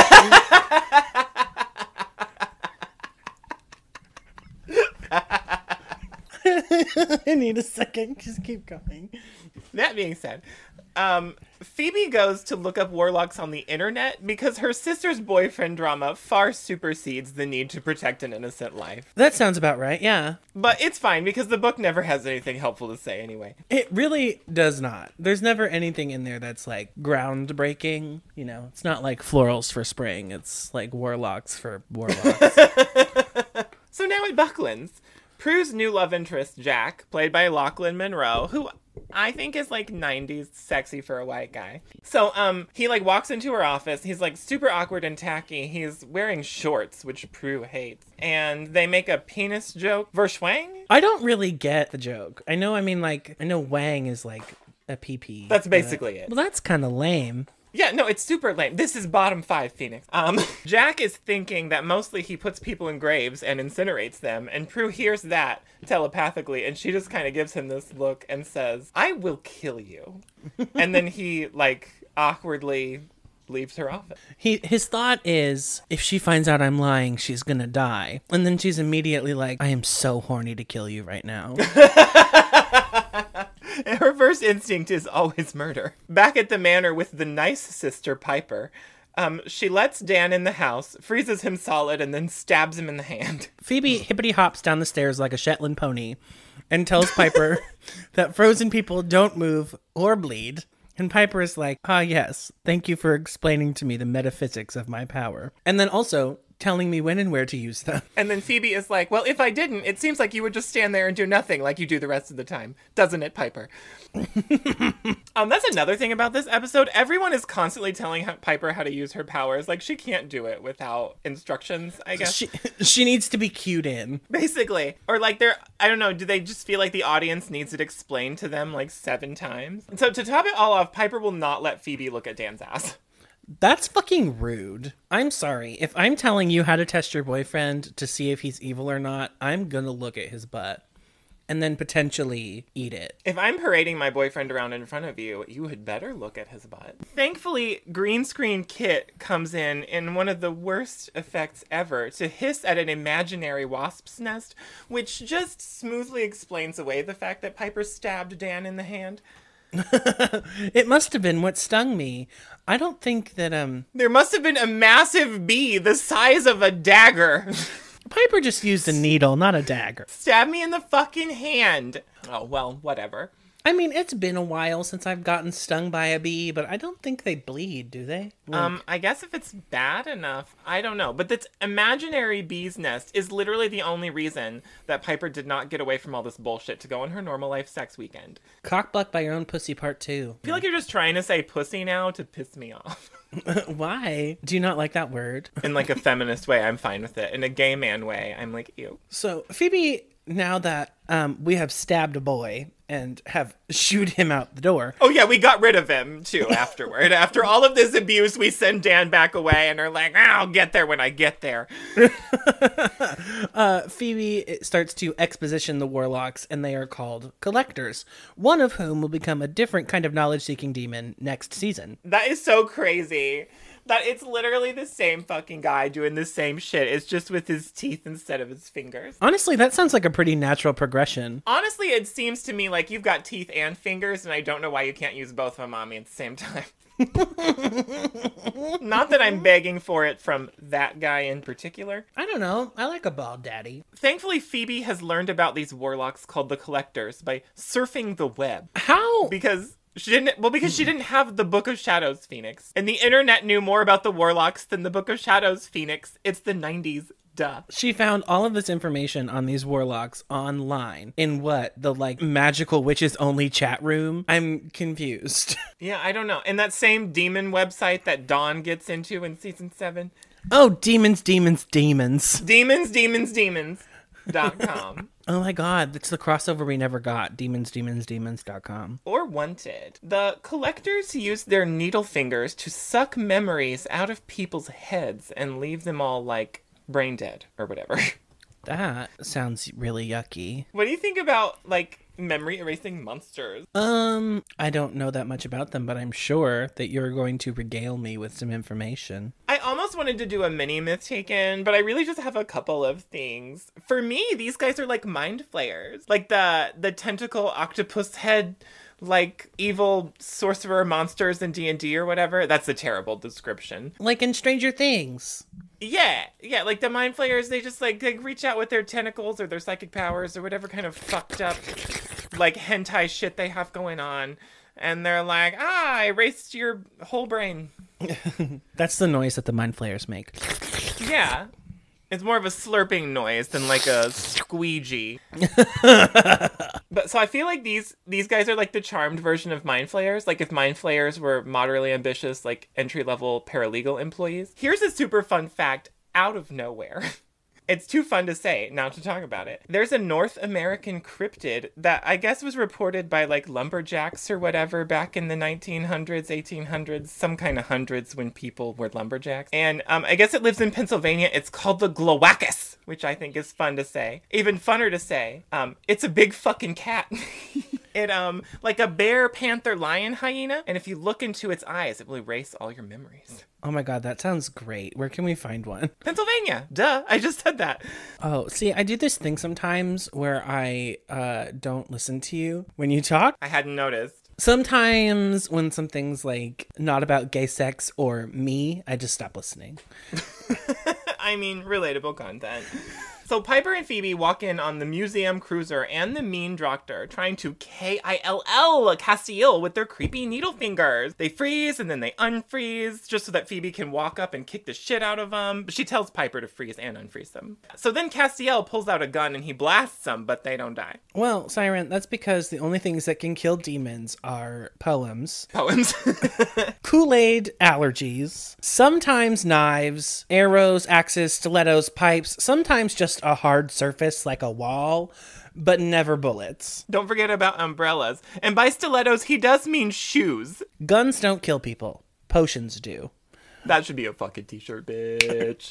[SPEAKER 2] I need a second. Just keep going.
[SPEAKER 3] That being said, um, Phoebe goes to look up warlocks on the internet because her sister's boyfriend drama far supersedes the need to protect an innocent life.
[SPEAKER 2] That sounds about right, yeah.
[SPEAKER 3] But it's fine because the book never has anything helpful to say anyway.
[SPEAKER 2] It really does not. There's never anything in there that's like groundbreaking. You know, it's not like florals for spring. It's like warlocks for warlocks.
[SPEAKER 3] So now at Buckland's, Prue's new love interest, Jack, played by Lachlan Monroe, who I think is like nineties sexy for a white guy. So um, he like walks into her office. He's like super awkward and tacky. He's wearing shorts, which Prue hates. And they make a penis joke. Verschwang?
[SPEAKER 2] I don't really get the joke. I know, I mean, like, I know Wang is like a pee-pee.
[SPEAKER 3] That's basically it.
[SPEAKER 2] Well, that's kind of lame.
[SPEAKER 3] Yeah, no, it's super lame. This is bottom five, Phoenix. Um, Jack is thinking that mostly he puts people in graves and incinerates them, and Prue hears that telepathically, and she just kind of gives him this look and says, I will kill you. And then he, like, awkwardly leaves her office.
[SPEAKER 2] He His thought is, if she finds out I'm lying, she's gonna die. And then she's immediately like, I am so horny to kill you right now.
[SPEAKER 3] Her first instinct is always murder. Back at the manor with the nice sister, Piper, um, she lets Dan in the house, freezes him solid, and then stabs him in the hand.
[SPEAKER 2] Phoebe hippity hops down the stairs like a Shetland pony and tells Piper that frozen people don't move or bleed. And Piper is like, ah, yes, thank you for explaining to me the metaphysics of my power. And then also, telling me when and where to use them.
[SPEAKER 3] And then Phoebe is like, well, if I didn't, it seems like you would just stand there and do nothing like you do the rest of the time. Doesn't it, Piper? um, that's another thing about this episode. Everyone is constantly telling Piper how to use her powers. Like, she can't do it without instructions, I guess.
[SPEAKER 2] She, she needs to be cued in.
[SPEAKER 3] Basically. Or like they're, I don't know, do they just feel like the audience needs it explained to them like seven times? And so to top it all off, Piper will not let Phoebe look at Dan's ass.
[SPEAKER 2] That's fucking rude. I'm sorry. If I'm telling you how to test your boyfriend to see if he's evil or not, I'm gonna look at his butt and then potentially eat it.
[SPEAKER 3] If I'm parading my boyfriend around in front of you, you had better look at his butt. Thankfully, Green Screen Kit comes in in one of the worst effects ever to hiss at an imaginary wasp's nest, which just smoothly explains away the fact that Piper stabbed Dan in the hand.
[SPEAKER 2] It must have been what stung me. I don't think that, um...
[SPEAKER 3] There must have been a massive bee the size of a dagger.
[SPEAKER 2] Piper just used a needle, not a dagger.
[SPEAKER 3] Stab me in the fucking hand. Oh, well, whatever.
[SPEAKER 2] I mean, it's been a while since I've gotten stung by a bee, but I don't think they bleed, do they? Like...
[SPEAKER 3] Um, I guess if it's bad enough, I don't know. But this imaginary bee's nest is literally the only reason that Piper did not get away from all this bullshit to go on her normal life sex weekend.
[SPEAKER 2] Cockblocked by your own pussy part two.
[SPEAKER 3] I feel like you're just trying to say pussy now to piss me off.
[SPEAKER 2] Why? Do you not like that word?
[SPEAKER 3] In like a feminist way, I'm fine with it. In a gay man way, I'm like, ew.
[SPEAKER 2] So, Phoebe, now that um, we have stabbed a boy and have shooed him out the door.
[SPEAKER 3] Oh yeah, we got rid of him too afterward. After all of this abuse, we send Dan back away and are like, ah, I'll get there when I get there.
[SPEAKER 2] uh, Phoebe starts to exposition the warlocks, and they are called collectors, one of whom will become a different kind of knowledge-seeking demon next season.
[SPEAKER 3] That is so crazy. That it's literally the same fucking guy doing the same shit. It's just with his teeth instead of his fingers.
[SPEAKER 2] Honestly, that sounds like a pretty natural progression.
[SPEAKER 3] Honestly, it seems to me like you've got teeth and fingers, and I don't know why you can't use both of them on me at the same time. Not that I'm begging for it from that guy in particular.
[SPEAKER 2] I don't know. I like a bald daddy.
[SPEAKER 3] Thankfully, Phoebe has learned about these warlocks called the Collectors by surfing the web.
[SPEAKER 2] How?
[SPEAKER 3] Because... She didn't, well, because she didn't have the Book of Shadows Phoenix. And the internet knew more about the warlocks than the Book of Shadows Phoenix. It's the nineties. Duh.
[SPEAKER 2] She found all of this information on these warlocks online. In what? The, like, magical witches only chat room? I'm confused.
[SPEAKER 3] Yeah, I don't know. In that same demon website that Dawn gets into in season seven.
[SPEAKER 2] Oh, demons, demons, demons.
[SPEAKER 3] Demons, demons, demons. Dot com.
[SPEAKER 2] Oh my god, that's the crossover we never got. Demons, demons, demons dot com.
[SPEAKER 3] Or Wanted. The collectors use their needle fingers to suck memories out of people's heads and leave them all, like, brain dead or whatever.
[SPEAKER 2] That sounds really yucky.
[SPEAKER 3] What do you think about, like, memory erasing monsters?
[SPEAKER 2] Um, I don't know that much about them, but I'm sure that you're going to regale me with some information.
[SPEAKER 3] I almost wanted to do a mini myth taken, but I really just have a couple of things. For me, these guys are like mind flayers. Like the the tentacle octopus head, like evil sorcerer monsters in D and D or whatever. That's a terrible description.
[SPEAKER 2] Like in Stranger Things.
[SPEAKER 3] Yeah, yeah, like the mind flayers, they just like, like reach out with their tentacles or their psychic powers or whatever kind of fucked up like hentai shit they have going on. And they're like, ah, I erased your whole brain.
[SPEAKER 2] That's the noise that the mind flayers make.
[SPEAKER 3] Yeah. It's more of a slurping noise than like a squeegee. But so I feel like these these guys are like the charmed version of mind flayers. Like if mind flayers were moderately ambitious, like entry-level paralegal employees. Here's a super fun fact out of nowhere. It's too fun to say, not to talk about it. There's a North American cryptid that I guess was reported by like lumberjacks or whatever back in the nineteen hundreds, eighteen hundreds, some kind of hundreds when people were lumberjacks. And um, I guess it lives in Pennsylvania. It's called the Glowacus, which I think is fun to say. Even funner to say, um, it's a big fucking cat. It, um, like a bear, panther, lion, hyena. And if you look into its eyes, it will erase all your memories.
[SPEAKER 2] Oh my god, that sounds great. Where can we find one?
[SPEAKER 3] Pennsylvania. Duh. I just said that.
[SPEAKER 2] Oh, see, I do this thing sometimes where I uh, don't listen to you when you talk.
[SPEAKER 3] I hadn't noticed.
[SPEAKER 2] Sometimes when something's like not about gay sex or me, I just stop listening.
[SPEAKER 3] I mean, relatable content. So Piper and Phoebe walk in on the museum cruiser and the mean doctor trying to K I L L Castiel with their creepy needle fingers. They freeze and then they unfreeze just so that Phoebe can walk up and kick the shit out of them. But she tells Piper to freeze and unfreeze them. So then Castiel pulls out a gun and he blasts them, but they don't die.
[SPEAKER 2] Well, Siren, that's because the only things that can kill demons are poems,
[SPEAKER 3] Poems.
[SPEAKER 2] Kool-Aid allergies, sometimes knives, arrows, axes, stilettos, pipes, sometimes just a hard surface like a wall, but never bullets.
[SPEAKER 3] Don't forget about umbrellas. And by stilettos, he does mean shoes.
[SPEAKER 2] Guns don't kill people. Potions do.
[SPEAKER 3] That should be a fucking t-shirt, bitch.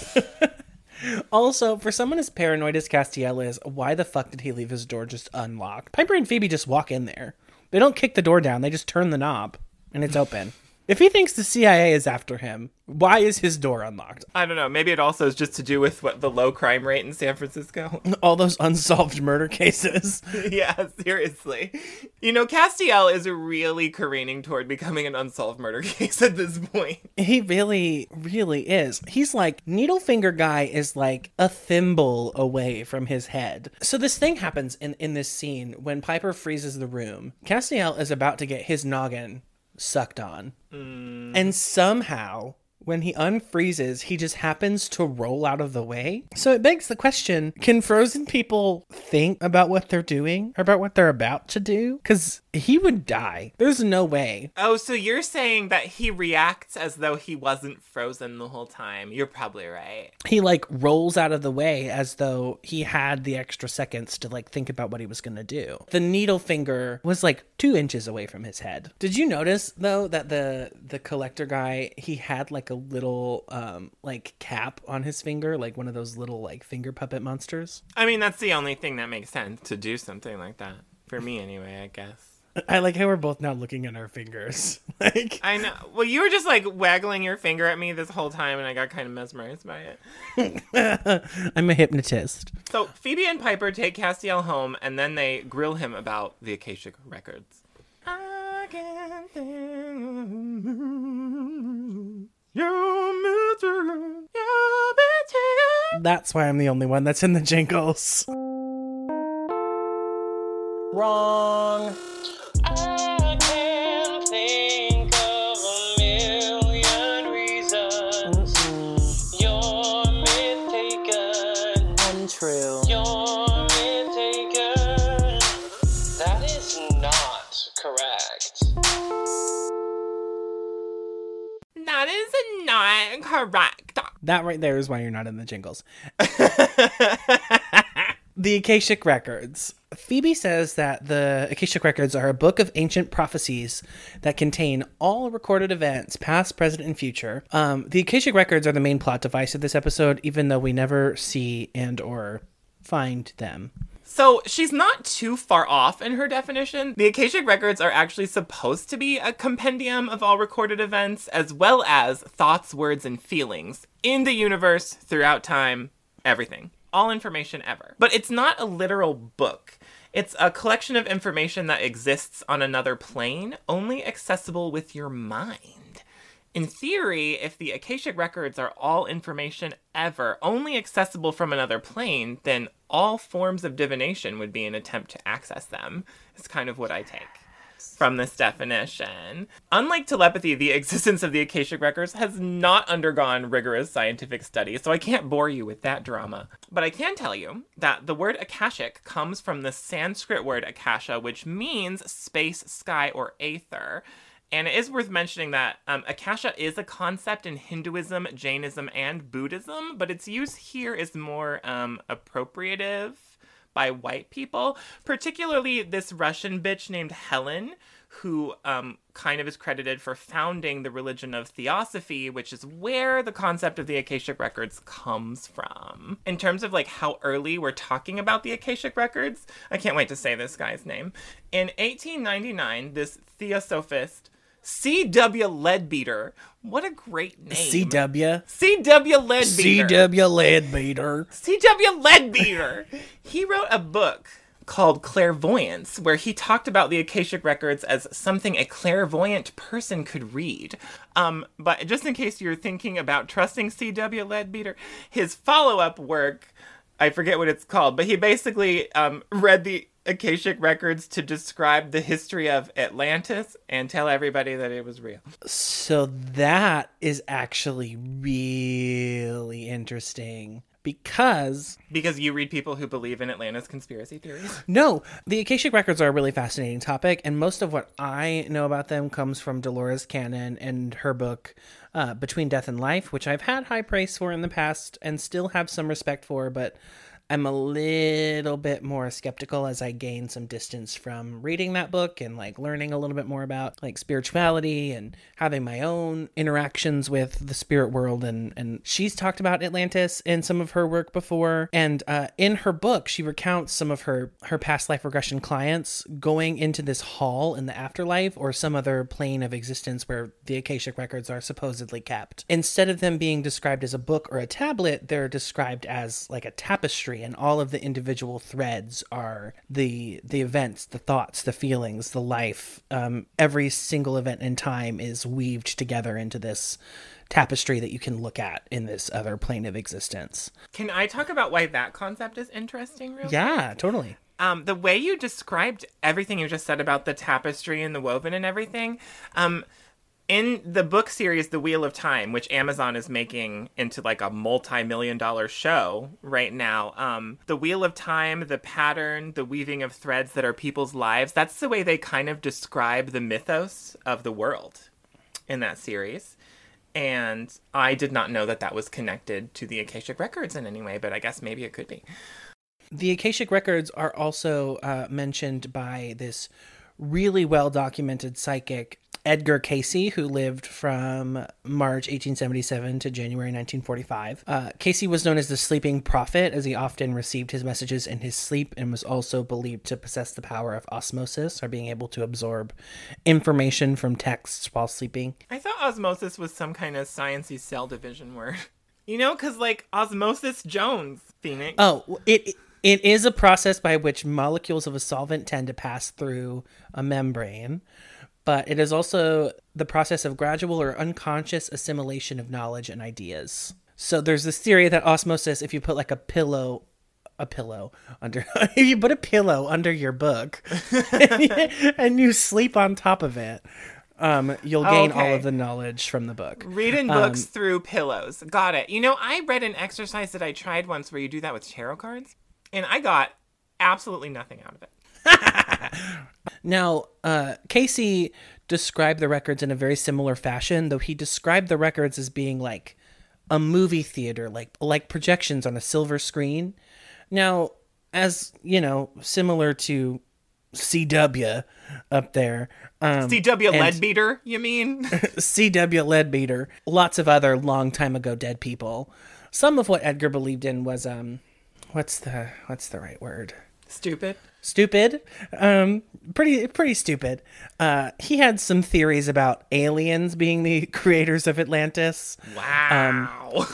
[SPEAKER 2] Also, for someone as paranoid as Castiel is, why the fuck did he leave his door just unlocked? Piper and Phoebe just walk in there. They don't kick the door down, they just turn the knob, and it's open. If he thinks the C I A is after him, why is his door unlocked?
[SPEAKER 3] I don't know. Maybe it also is just to do with what the low crime rate in San Francisco.
[SPEAKER 2] All those unsolved murder cases.
[SPEAKER 3] Yeah, seriously. You know, Castiel is really careening toward becoming an unsolved murder case at this point.
[SPEAKER 2] He really, really is. He's like, Needlefinger guy is like a thimble away from his head. So this thing happens in, in this scene when Piper freezes the room. Castiel is about to get his noggin sucked on. Mm. And somehow, when he unfreezes, he just happens to roll out of the way. So it begs the question, can frozen people think about what they're doing or about what they're about to do? Because he would die. There's no way.
[SPEAKER 3] Oh, so you're saying that he reacts as though he wasn't frozen the whole time. You're probably right.
[SPEAKER 2] He like rolls out of the way as though he had the extra seconds to like think about what he was going to do. The needle finger was like two inches away from his head. Did you notice though that the the collector guy, he had like a little um like cap on his finger, like one of those little like finger puppet monsters?
[SPEAKER 3] I mean, that's the only thing that makes sense to do something like that. For me anyway, I guess.
[SPEAKER 2] I like how we're both now looking at our fingers. Like,
[SPEAKER 3] I know. Well, you were just like waggling your finger at me this whole time, and I got kind of mesmerized by
[SPEAKER 2] it. I'm a hypnotist.
[SPEAKER 3] So Phoebe and Piper take Castiel home, and then they grill him about the Akashic Records. I can't think you're missing, you're missing.
[SPEAKER 2] That's why I'm the only one that's in the jingles. Wrong.
[SPEAKER 5] I can't think of a million reasons. Mm-mm. You're mistaken.
[SPEAKER 2] Untrue.
[SPEAKER 5] You're mistaken. That is not correct.
[SPEAKER 3] That is not correct.
[SPEAKER 2] That right there is why you're not in the jingles. The Akashic Records. Phoebe says that the Akashic Records are a book of ancient prophecies that contain all recorded events, past, present, and future. Um, the Akashic Records are the main plot device of this episode, even though we never see and or find them.
[SPEAKER 3] So she's not too far off in her definition. The Akashic Records are actually supposed to be a compendium of all recorded events, as well as thoughts, words, and feelings in the universe, throughout time, everything. All information ever. But it's not a literal book. It's a collection of information that exists on another plane, only accessible with your mind. In theory, if the Akashic Records are all information ever, only accessible from another plane, then all forms of divination would be an attempt to access them. It's kind of what I take from this definition. Unlike telepathy, the existence of the Akashic Records has not undergone rigorous scientific study, so I can't bore you with that drama. But I can tell you that the word Akashic comes from the Sanskrit word Akasha, which means space, sky, or aether. And it is worth mentioning that um, Akasha is a concept in Hinduism, Jainism, and Buddhism, but its use here is more um, appropriative by white people, particularly this Russian bitch named Helen, who um, kind of is credited for founding the religion of Theosophy, which is where the concept of the Akashic Records comes from. In terms of like how early we're talking about the Akashic Records, I can't wait to say this guy's name. In eighteen ninety-nine, this theosophist, C W Leadbeater. What a great name.
[SPEAKER 2] C W.
[SPEAKER 3] C W Leadbeater.
[SPEAKER 2] C W Leadbeater.
[SPEAKER 3] C W Leadbeater. He wrote a book called Clairvoyance, where he talked about the Akashic Records as something a clairvoyant person could read. Um, but just in case you're thinking about trusting C W Leadbeater, his follow-up work I forget what it's called, but he basically um, read the Akashic records to describe the history of Atlantis and tell everybody that it was real.
[SPEAKER 2] So that is actually really interesting. Because...
[SPEAKER 3] Because you read people who believe in Atlantis conspiracy theories?
[SPEAKER 2] No, the Akashic Records are a really fascinating topic, and most of what I know about them comes from Dolores Cannon and her book, uh, Between Death and Life, which I've had high praise for in the past and still have some respect for, but I'm a little bit more skeptical as I gain some distance from reading that book and like learning a little bit more about like spirituality and having my own interactions with the spirit world. And, and she's talked about Atlantis in some of her work before. And uh, in her book, she recounts some of her, her past life regression clients going into this hall in the afterlife or some other plane of existence where the Akashic records are supposedly kept. Instead of them being described as a book or a tablet, they're described as like a tapestry. And all of the individual threads are the the events, the thoughts, the feelings, the life. Um, every single event in time is weaved together into this tapestry that you can look at in this other plane of existence.
[SPEAKER 3] Can I talk about why that concept is interesting real
[SPEAKER 2] Yeah,
[SPEAKER 3] quick?
[SPEAKER 2] totally.
[SPEAKER 3] Um, the way you described everything you just said about the tapestry and the woven and everything, um, in the book series, The Wheel of Time, which Amazon is making into like a multi-million dollar show right now, um, the Wheel of Time, the pattern, the weaving of threads that are people's lives, that's the way they kind of describe the mythos of the world in that series. And I did not know that that was connected to the Akashic Records in any way, but I guess maybe it could be.
[SPEAKER 2] The Akashic Records are also uh, mentioned by this really well-documented psychic, Edgar Cayce, who lived from March eighteen seventy-seven to January nineteen forty-five. Uh, Cayce was known as the Sleeping Prophet, as he often received his messages in his sleep and was also believed to possess the power of osmosis, or being able to absorb information from texts while sleeping.
[SPEAKER 3] I thought osmosis was some kind of sciencey cell division word. You know, because like Osmosis Jones, Phoenix.
[SPEAKER 2] Oh, it... It is a process by which molecules of a solvent tend to pass through a membrane, but it is also the process of gradual or unconscious assimilation of knowledge and ideas. So there's this theory that osmosis, if you put like a pillow, a pillow under, if you put a pillow under your book and, you, and you sleep on top of it, um, you'll gain
[SPEAKER 3] Okay.
[SPEAKER 2] all of the knowledge from the book.
[SPEAKER 3] Reading
[SPEAKER 2] Um,
[SPEAKER 3] books through pillows. Got it. You know, I read an exercise that I tried once where you do that with tarot cards, and I got absolutely nothing out of it.
[SPEAKER 2] Now, uh, Cayce described the records in a very similar fashion, though he described the records as being like a movie theater, like like projections on a silver screen. Now, as you know, similar to C W up there. Um,
[SPEAKER 3] C W
[SPEAKER 2] and
[SPEAKER 3] Leadbeater, you mean?
[SPEAKER 2] C W Leadbeater, lots of other long time ago dead people. Some of what Edgar believed in was um, what's the what's the right word?
[SPEAKER 3] Stupid.
[SPEAKER 2] Stupid, um, pretty pretty stupid. Uh, he had some theories about aliens being the creators of Atlantis.
[SPEAKER 3] Wow.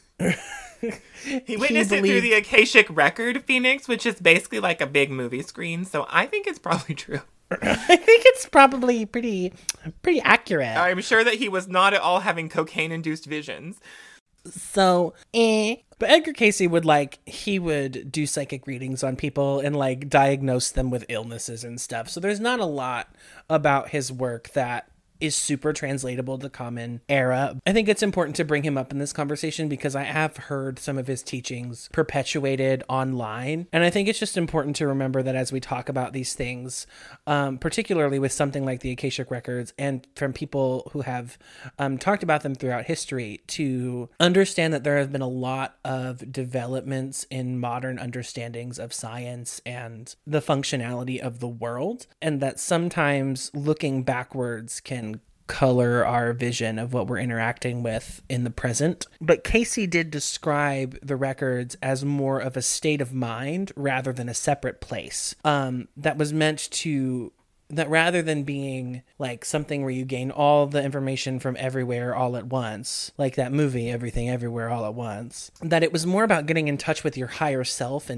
[SPEAKER 3] He witnessed it through
[SPEAKER 2] believed-
[SPEAKER 3] the Akashic Record, Phoenix, which is basically like a big movie screen, so I think it's probably true.
[SPEAKER 2] I think it's probably pretty pretty accurate.
[SPEAKER 3] I'm sure that he was not at all having cocaine-induced visions.
[SPEAKER 2] So, eh. But Edgar Cayce would like, he would do psychic readings on people and like diagnose them with illnesses and stuff. So there's not a lot about his work that is super translatable to the common era. I think it's important to bring him up in this conversation because I have heard some of his teachings perpetuated online. And I think it's just important to remember that as we talk about these things, um, particularly with something like the Akashic Records and from people who have um, talked about them throughout history, to understand that there have been a lot of developments in modern understandings of science and the functionality of the world. And that sometimes looking backwards can color our vision of what we're interacting with in the present. But Cayce did describe the records as more of a state of mind rather than a separate place. Um, that was meant to, that rather than being like something where you gain all the information from everywhere all at once, like that movie, Everything Everywhere All at Once, that it was more about getting in touch with your higher self and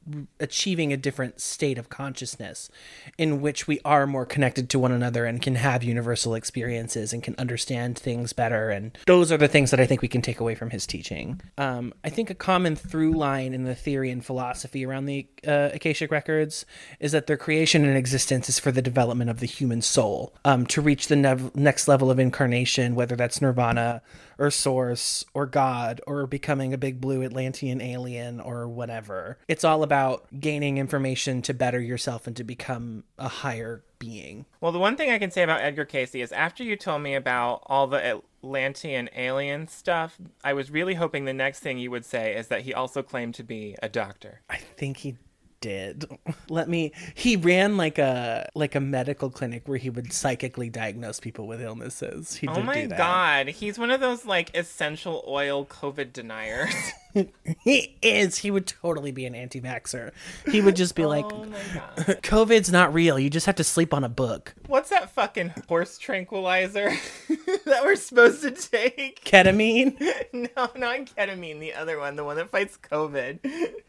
[SPEAKER 2] achieving a different state of consciousness in which we are more connected to one another and can have universal experiences and can understand things better. And those are the things that I think we can take away from his teaching. Um, I think a common through line in the theory and philosophy around the uh, Akashic Records is that their creation and existence is for the development of the human soul, um, to reach the nev- next level of incarnation, whether that's nirvana or source or God or becoming a big blue Atlantean alien or whatever. It's all about gaining information to better yourself and to become a higher being.
[SPEAKER 3] Well, the one thing I can say about Edgar Cayce is after you told me about all the Atlantean alien stuff, I was really hoping the next thing you would say is that he also claimed to be a doctor.
[SPEAKER 2] I think he did. Let me he ran like a like a medical clinic where he would psychically diagnose people with illnesses. He did
[SPEAKER 3] Oh my
[SPEAKER 2] do that.
[SPEAKER 3] god, he's one of those like essential oil COVID deniers.
[SPEAKER 2] He is. He would totally be an anti-vaxxer. He would just be like,
[SPEAKER 3] Oh my god.
[SPEAKER 2] COVID's not real. You just have to sleep on a book.
[SPEAKER 3] What's that fucking horse tranquilizer that we're supposed to take?
[SPEAKER 2] Ketamine?
[SPEAKER 3] No, not ketamine, the other one, the one that fights COVID.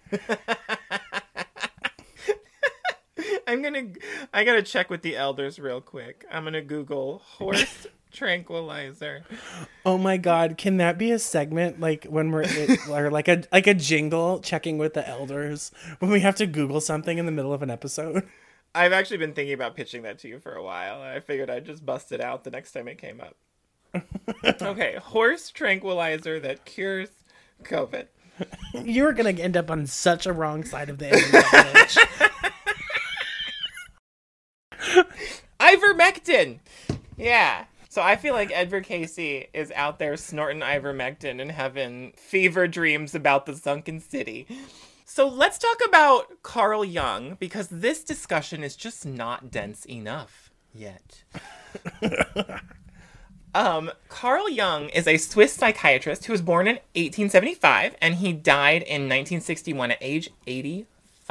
[SPEAKER 3] I'm gonna, I gotta check with the elders real quick. I'm gonna Google horse tranquilizer.
[SPEAKER 2] Oh my god, can that be a segment like when we're it, or like a like a jingle checking with the elders when we have to Google something in the middle of an episode?
[SPEAKER 3] I've actually been thinking about pitching that to you for a while. I figured I'd just bust it out the next time it came up. Okay, horse tranquilizer that cures COVID.
[SPEAKER 2] You're gonna end up on such a wrong side of the internet, bitch.
[SPEAKER 3] Ivermectin! Yeah. So I feel like Edgar Cayce is out there snorting ivermectin and having fever dreams about the sunken city. So let's talk about Carl Jung, because this discussion is just not dense enough yet. um, Carl Jung is a Swiss psychiatrist who was born in eighteen seventy-five, and he died in nineteen sixty-one at age eighty-five.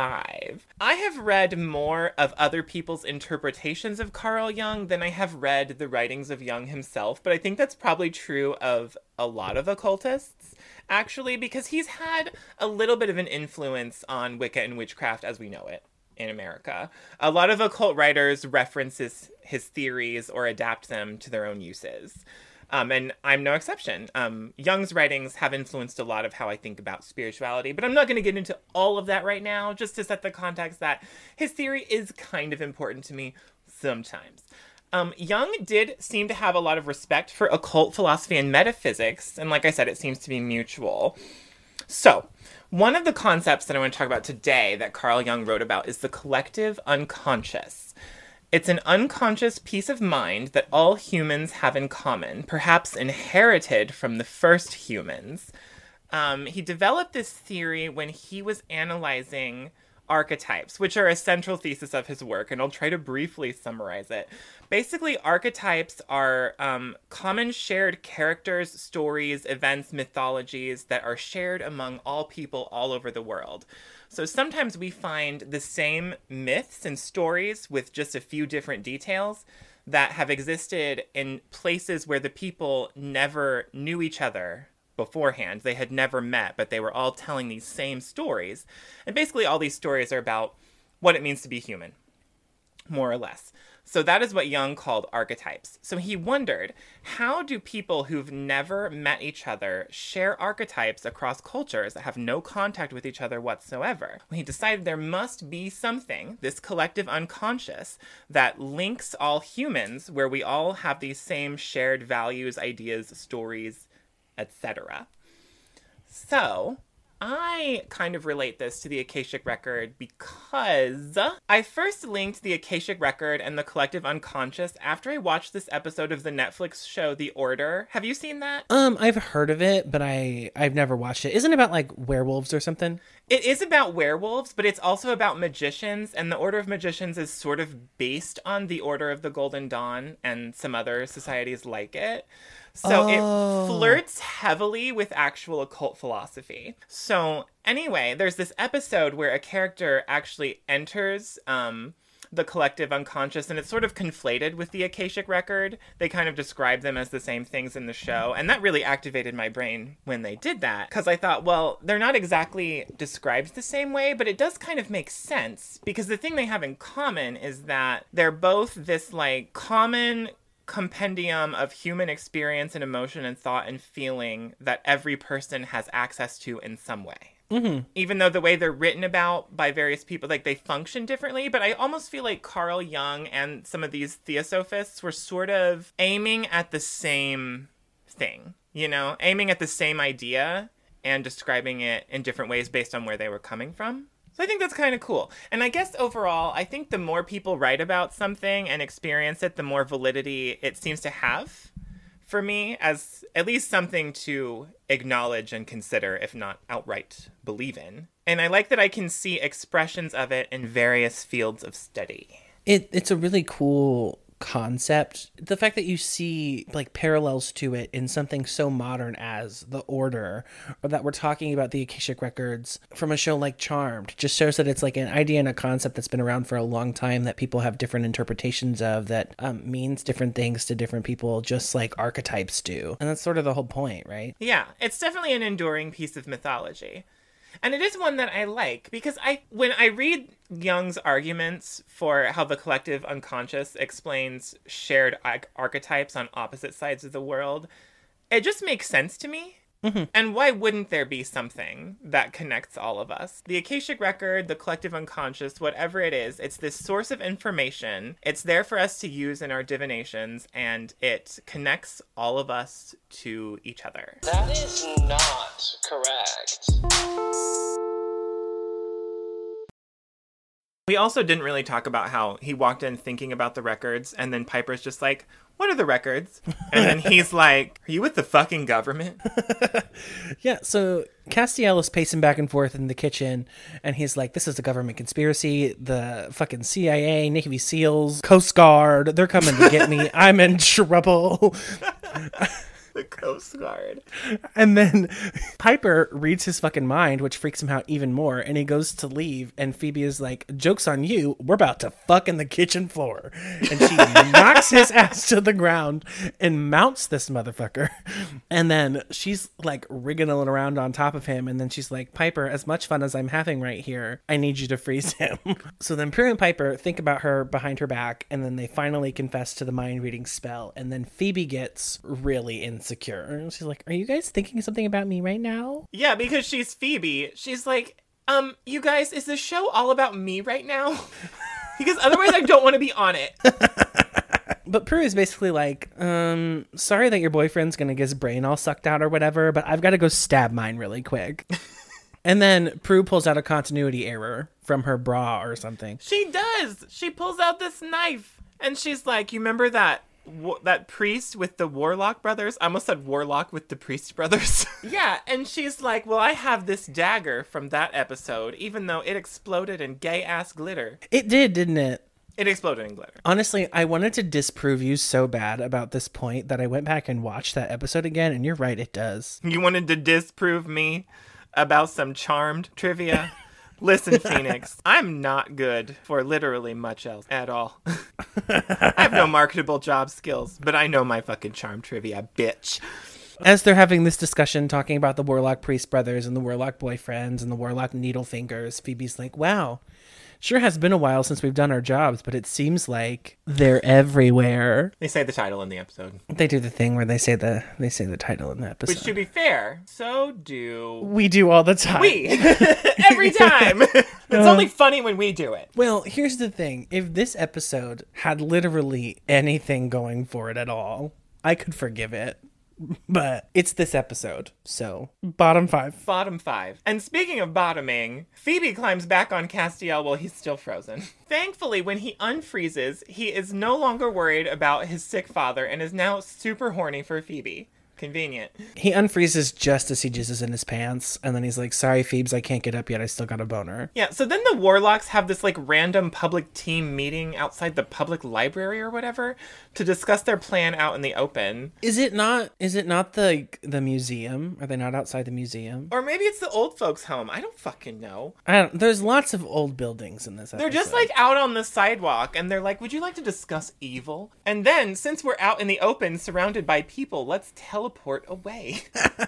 [SPEAKER 3] I have read more of other people's interpretations of Carl Jung than I have read the writings of Jung himself, but I think that's probably true of a lot of occultists, actually, because he's had a little bit of an influence on Wicca and witchcraft as we know it in America. A lot of occult writers reference his, his theories or adapt them to their own uses. Um, and I'm no exception. Um, Jung's writings have influenced a lot of how I think about spirituality, but I'm not going to get into all of that right now, just to set the context that his theory is kind of important to me sometimes. Um, Jung did seem to have a lot of respect for occult philosophy and metaphysics, and like I said, it seems to be mutual. So, one of the concepts that I want to talk about today that Carl Jung wrote about is the collective unconscious. It's an unconscious piece of mind that all humans have in common, perhaps inherited from the first humans. Um, he developed this theory when he was analyzing archetypes, which are a central thesis of his work, and I'll try to briefly summarize it. Basically, archetypes are um, common shared characters, stories, events, mythologies that are shared among all people all over the world. So sometimes we find the same myths and stories with just a few different details that have existed in places where the people never knew each other beforehand. They had never met, but they were all telling these same stories. And basically all these stories are about what it means to be human, more or less. So that is what Jung called archetypes. So he wondered, how do people who've never met each other share archetypes across cultures that have no contact with each other whatsoever? Well, he decided there must be something, this collective unconscious, that links all humans, where we all have these same shared values, ideas, stories, et cetera. So I kind of relate this to the Akashic Record because I first linked the Akashic Record and the collective unconscious after I watched this episode of the Netflix show The Order. Have you seen that?
[SPEAKER 2] Um, I've heard of it, but I, I've never watched it. Isn't it about, like, werewolves or something?
[SPEAKER 3] It is about werewolves, but it's also about magicians, and the Order of Magicians is sort of based on the Order of the Golden Dawn and some other societies like it. So
[SPEAKER 2] Oh.
[SPEAKER 3] it flirts heavily with actual occult philosophy. So anyway, there's this episode where a character actually enters um, the collective unconscious, and it's sort of conflated with the Akashic Record. They kind of describe them as the same things in the show, and that really activated my brain when they did that, because I thought, well, they're not exactly described the same way, but it does kind of make sense, because the thing they have in common is that they're both this, like, common compendium of human experience and emotion and thought and feeling that every person has access to in some way. Mm-hmm. Even though the way they're written about by various people, like, they function differently, but I almost feel like Carl Jung and some of these theosophists were sort of aiming at the same thing, you know, aiming at the same idea and describing it in different ways based on where they were coming from. So I think that's kind of cool. And I guess overall, I think the more people write about something and experience it, the more validity it seems to have for me, as at least something to acknowledge and consider, if not outright believe in. And I like that I can see expressions of it in various fields of study.
[SPEAKER 2] It It's a really cool concept. The fact that you see like parallels to it in something so modern as The Order, or that we're talking about the Akashic Records from a show like Charmed, just shows that it's like an idea and a concept that's been around for a long time that people have different interpretations of, that um, means different things to different people, just like archetypes do. And that's sort of the whole point, right?
[SPEAKER 3] Yeah, it's definitely an enduring piece of mythology. And it is one that I like, because I, when I read Jung's arguments for how the collective unconscious explains shared ar- archetypes on opposite sides of the world, it just makes sense to me. Mm-hmm. And why wouldn't there be something that connects all of us? The Akashic Record, the collective unconscious, whatever it is, it's this source of information. It's there for us to use in our divinations, and it connects all of us to each other.
[SPEAKER 5] That is not correct.
[SPEAKER 3] We also didn't really talk about how he walked in thinking about the records, and then Piper's just like, what are the records? And then he's like, are you with the fucking government?
[SPEAKER 2] Yeah, so Castiel is pacing back and forth in the kitchen, and he's like, this is a government conspiracy. The fucking C I A, Navy SEALs, Coast Guard, they're coming to get me. I'm in trouble.
[SPEAKER 3] The Coast Guard.
[SPEAKER 2] And then Piper reads his fucking mind, which freaks him out even more, and he goes to leave, and Phoebe is like, joke's on you, we're about to fuck in the kitchen floor. And she knocks his ass to the ground and mounts this motherfucker. And then she's like wriggling around on top of him, and then she's like, Piper, as much fun as I'm having right here, I need you to freeze him. So then Prue and Piper think about her behind her back, and then they finally confess to the mind reading spell, and then Phoebe gets really insecure. She's like, are you guys thinking something about me right now?
[SPEAKER 3] Yeah, because she's Phoebe. She's like, um, you guys, is the show all about me right now? Because otherwise I don't want to be on it.
[SPEAKER 2] But Prue is basically like, um, sorry that your boyfriend's gonna get his brain all sucked out or whatever, but I've got to go stab mine really quick. And then Prue pulls out a continuity error from her bra or something.
[SPEAKER 3] She does. She pulls out this knife, and she's like, you remember that that priest with the Warlock brothers? I almost said Warlock with the Priest brothers. Yeah, and she's like, well, I have this dagger from that episode, even though it exploded in gay-ass glitter.
[SPEAKER 2] It did, didn't it?
[SPEAKER 3] It exploded in glitter.
[SPEAKER 2] Honestly, I wanted to disprove you so bad about this point that I went back and watched that episode again, and you're right, it does.
[SPEAKER 3] You wanted to disprove me about some Charmed trivia? Listen, Phoenix, I'm not good for literally much else at all. I have no marketable job skills, but I know my fucking Charmed trivia, bitch.
[SPEAKER 2] As they're having this discussion, talking about the Warlock Priest brothers and the Warlock boyfriends and the Warlock Needlefingers, Phoebe's like, wow, sure has been a while since we've done our jobs, but it seems like they're everywhere.
[SPEAKER 3] They say the title in the episode.
[SPEAKER 2] They do the thing where they say the they say the title in the episode.
[SPEAKER 3] Which, to be fair, so do
[SPEAKER 2] we do all the time.
[SPEAKER 3] We every time. It's uh, only funny when we do it.
[SPEAKER 2] Well, here's the thing: if this episode had literally anything going for it at all, I could forgive it. But it's this episode, so bottom five.
[SPEAKER 3] Bottom five. And speaking of bottoming, Phoebe climbs back on Castiel while he's still frozen. Thankfully, when he unfreezes, he is no longer worried about his sick father and is now super horny for Phoebe. Convenient.
[SPEAKER 2] He unfreezes just as he jizzes in his pants, and then he's like, sorry, Phoebes, I can't get up yet. I still got a boner.
[SPEAKER 3] Yeah, so then the Warlocks have this, like, random public team meeting outside the public library or whatever to discuss their plan out in the open.
[SPEAKER 2] Is it not, is it not the, the museum? Are they not outside the museum?
[SPEAKER 3] Or maybe it's the old folks' home. I don't fucking know.
[SPEAKER 2] I don't, there's lots of old buildings in this episode.
[SPEAKER 3] They're just, like, out on the sidewalk, and they're like, would you like to discuss evil? And then, since we're out in the open, surrounded by people, let's teleport away.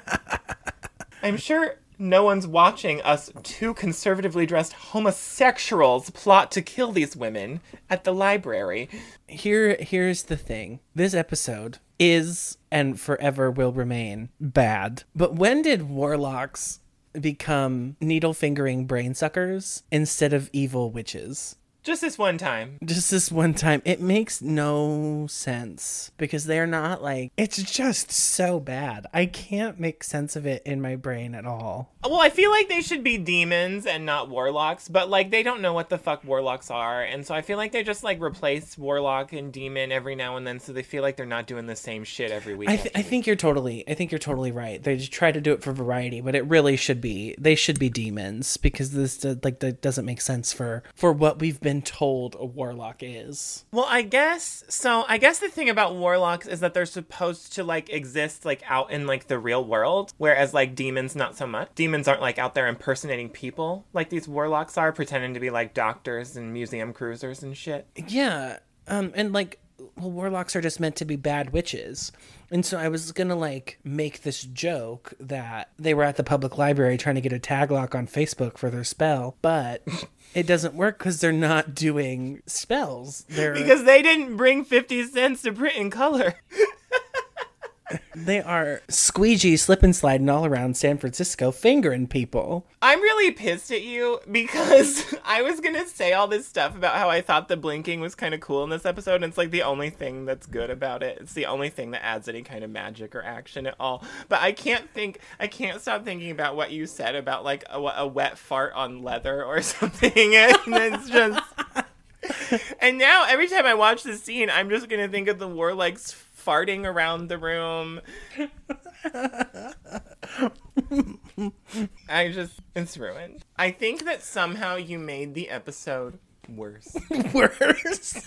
[SPEAKER 3] I'm sure no one's watching us two conservatively dressed homosexuals plot to kill these women at the library.
[SPEAKER 2] Here, here's the thing. This episode is, and forever will remain, bad. But when did warlocks become needle-fingering brain suckers instead of evil witches?
[SPEAKER 3] Just this one time.
[SPEAKER 2] Just this one time. It makes no sense because they're not like, it's just so bad. I can't make sense of it in my brain at all.
[SPEAKER 3] Well, I feel like they should be demons and not warlocks, but like they don't know what the fuck warlocks are. And so I feel like they just like replace warlock and demon every now and then. So they feel like they're not doing the same shit every week.
[SPEAKER 2] I, th- I think you're totally, I think you're totally right. They just try to do it for variety, but it really should be, they should be demons because this uh, like that doesn't make sense for, for what we've been told a warlock is.
[SPEAKER 3] Well, I guess so. I guess the thing about warlocks is that they're supposed to like exist like out in like the real world, whereas like demons not so much. Demons aren't like out there impersonating people like these warlocks are, pretending to be like doctors and museum cruisers and shit.
[SPEAKER 2] Yeah, um, and like, well, warlocks are just meant to be bad witches. And so I was gonna like make this joke that they were at the public library trying to get a tag lock on Facebook for their spell, but it doesn't work because they're not doing spells. They're
[SPEAKER 3] Because they didn't bring fifty cents to print in color.
[SPEAKER 2] They are squeegee slip and sliding all around San Francisco, fingering people.
[SPEAKER 3] I'm really pissed at you because I was going to say all this stuff about how I thought the blinking was kind of cool in this episode. And it's like the only thing that's good about it. It's the only thing that adds any kind of magic or action at all. But I can't think, I can't stop thinking about what you said about like a, a wet fart on leather or something. And it's just... And now every time I watch this scene, I'm just going to think of the warlocks farting around the room. I just, it's ruined. I think that somehow you made the episode worse.
[SPEAKER 2] Worse.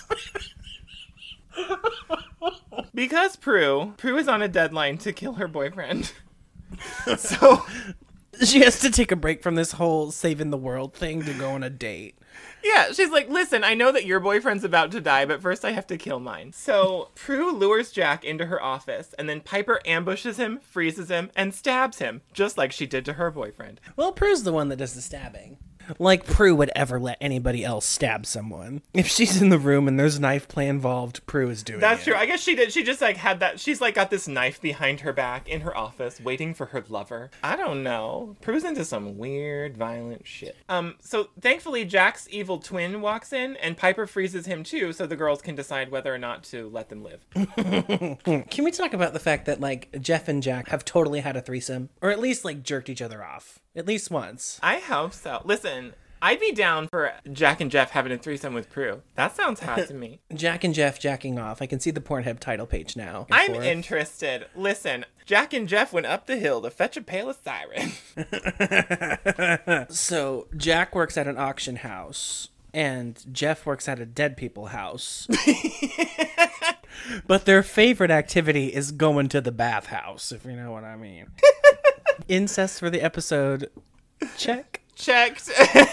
[SPEAKER 3] Because Prue, Prue is on a deadline to kill her boyfriend. So
[SPEAKER 2] she has to take a break from this whole saving the world thing to go on a date.
[SPEAKER 3] yeah, she's like, listen, I know that your boyfriend's about to die, but first I have to kill mine. So Prue lures Jack into her office, and then Piper ambushes him, freezes him, and stabs him, just like she did to her boyfriend.
[SPEAKER 2] Well, Prue's the one that does the stabbing. Like Prue would ever let anybody else stab someone. If she's in the room and there's knife play involved, Prue is doing
[SPEAKER 3] That's
[SPEAKER 2] it.
[SPEAKER 3] true. I guess she did. She just like had that. She's like got this knife behind her back in her office, waiting for her lover. I don't know. Prue's into some weird, violent shit. Um. So thankfully, Jack's evil twin walks in, and Piper freezes him too, so the girls can decide whether or not to let them live.
[SPEAKER 2] Can we talk about the fact that like Jeff and Jack have totally had a threesome, or at least like jerked each other off at least once?
[SPEAKER 3] I hope so. Listen, I'd be down for Jack and Jeff having a threesome with Prue. That sounds hot to me.
[SPEAKER 2] Jack and Jeff jacking off. I can see the Pornhub title page now.
[SPEAKER 3] I'm
[SPEAKER 2] Forth.
[SPEAKER 3] interested. Listen, Jack and Jeff went up the hill to fetch a pail of siren.
[SPEAKER 2] So Jack works at an auction house, and Jeff works at a dead people house. But their favorite activity is going to the bathhouse, if you know what I mean. Incest for the episode. Check.
[SPEAKER 3] Checked.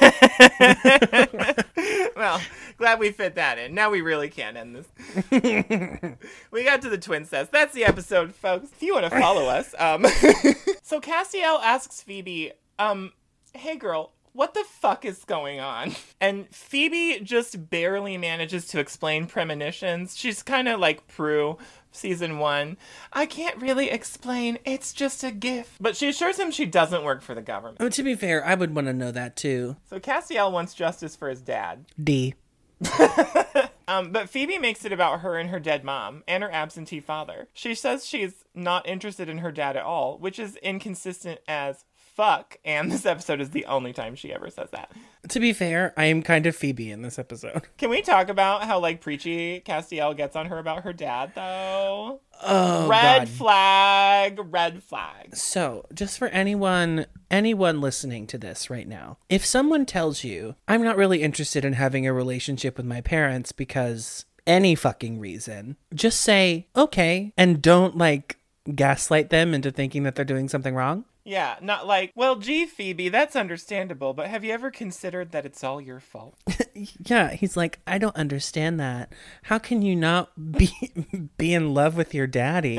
[SPEAKER 3] Well, glad we fit that in. Now we really can end this. We got to the twincest. That's the episode, folks. If you want to follow us. Um, so Castiel asks Phoebe, um, hey girl, what the fuck is going on? And Phoebe just barely manages to explain premonitions. She's kind of like Prue, season one. I can't really explain. It's just a gift. But she assures him she doesn't work for the government.
[SPEAKER 2] Oh, to be fair, I would want to know that too.
[SPEAKER 3] So Castiel wants justice for his dad.
[SPEAKER 2] D.
[SPEAKER 3] Um, but Phoebe makes it about her and her dead mom and her absentee father. She says she's not interested in her dad at all, which is inconsistent as fuck. And this episode is the only time she ever says that.
[SPEAKER 2] To be fair, I am kind of Phoebe in this episode.
[SPEAKER 3] Can we talk about how, like, preachy Castiel gets on her about her dad, though?
[SPEAKER 2] Oh,
[SPEAKER 3] red
[SPEAKER 2] God.
[SPEAKER 3] flag, red flag.
[SPEAKER 2] So, just for anyone anyone listening to this right now, if someone tells you, I'm not really interested in having a relationship with my parents because any fucking reason, just say, okay, and don't, like, gaslight them into thinking that they're doing something wrong.
[SPEAKER 3] Yeah, not like, well, gee, Phoebe, that's understandable, but have you ever considered that it's all your fault?
[SPEAKER 2] Yeah, he's like, I don't understand that. How can you not be be in love with your daddy?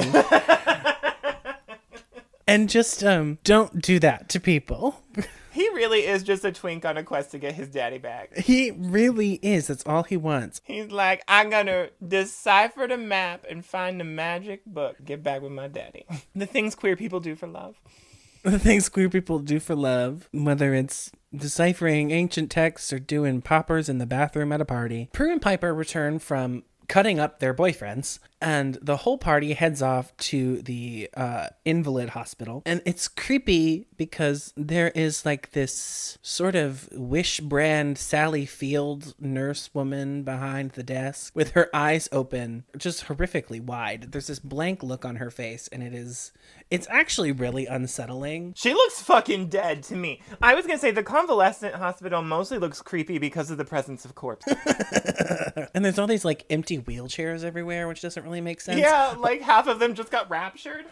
[SPEAKER 2] And just um don't do that to people.
[SPEAKER 3] He really is just a twink on a quest to get his daddy back.
[SPEAKER 2] He really is. That's all he wants.
[SPEAKER 3] He's like, I'm gonna decipher the map and find the magic book. Get back with my daddy. The things queer people do for love.
[SPEAKER 2] The things queer people do for love, whether it's deciphering ancient texts or doing poppers in the bathroom at a party. Prue and Piper return from cutting up their boyfriends, and the whole party heads off to the uh, invalid hospital. And it's creepy because there is like this sort of Wish brand Sally Field nurse woman behind the desk with her eyes open, just horrifically wide. There's this blank look on her face, and it is, it's actually really unsettling.
[SPEAKER 3] She looks fucking dead to me. I was gonna say the convalescent hospital mostly looks creepy because of the presence of corpses.
[SPEAKER 2] And there's all these like empty wheelchairs everywhere, which doesn't really make sense.
[SPEAKER 3] Yeah, like half of them just got raptured.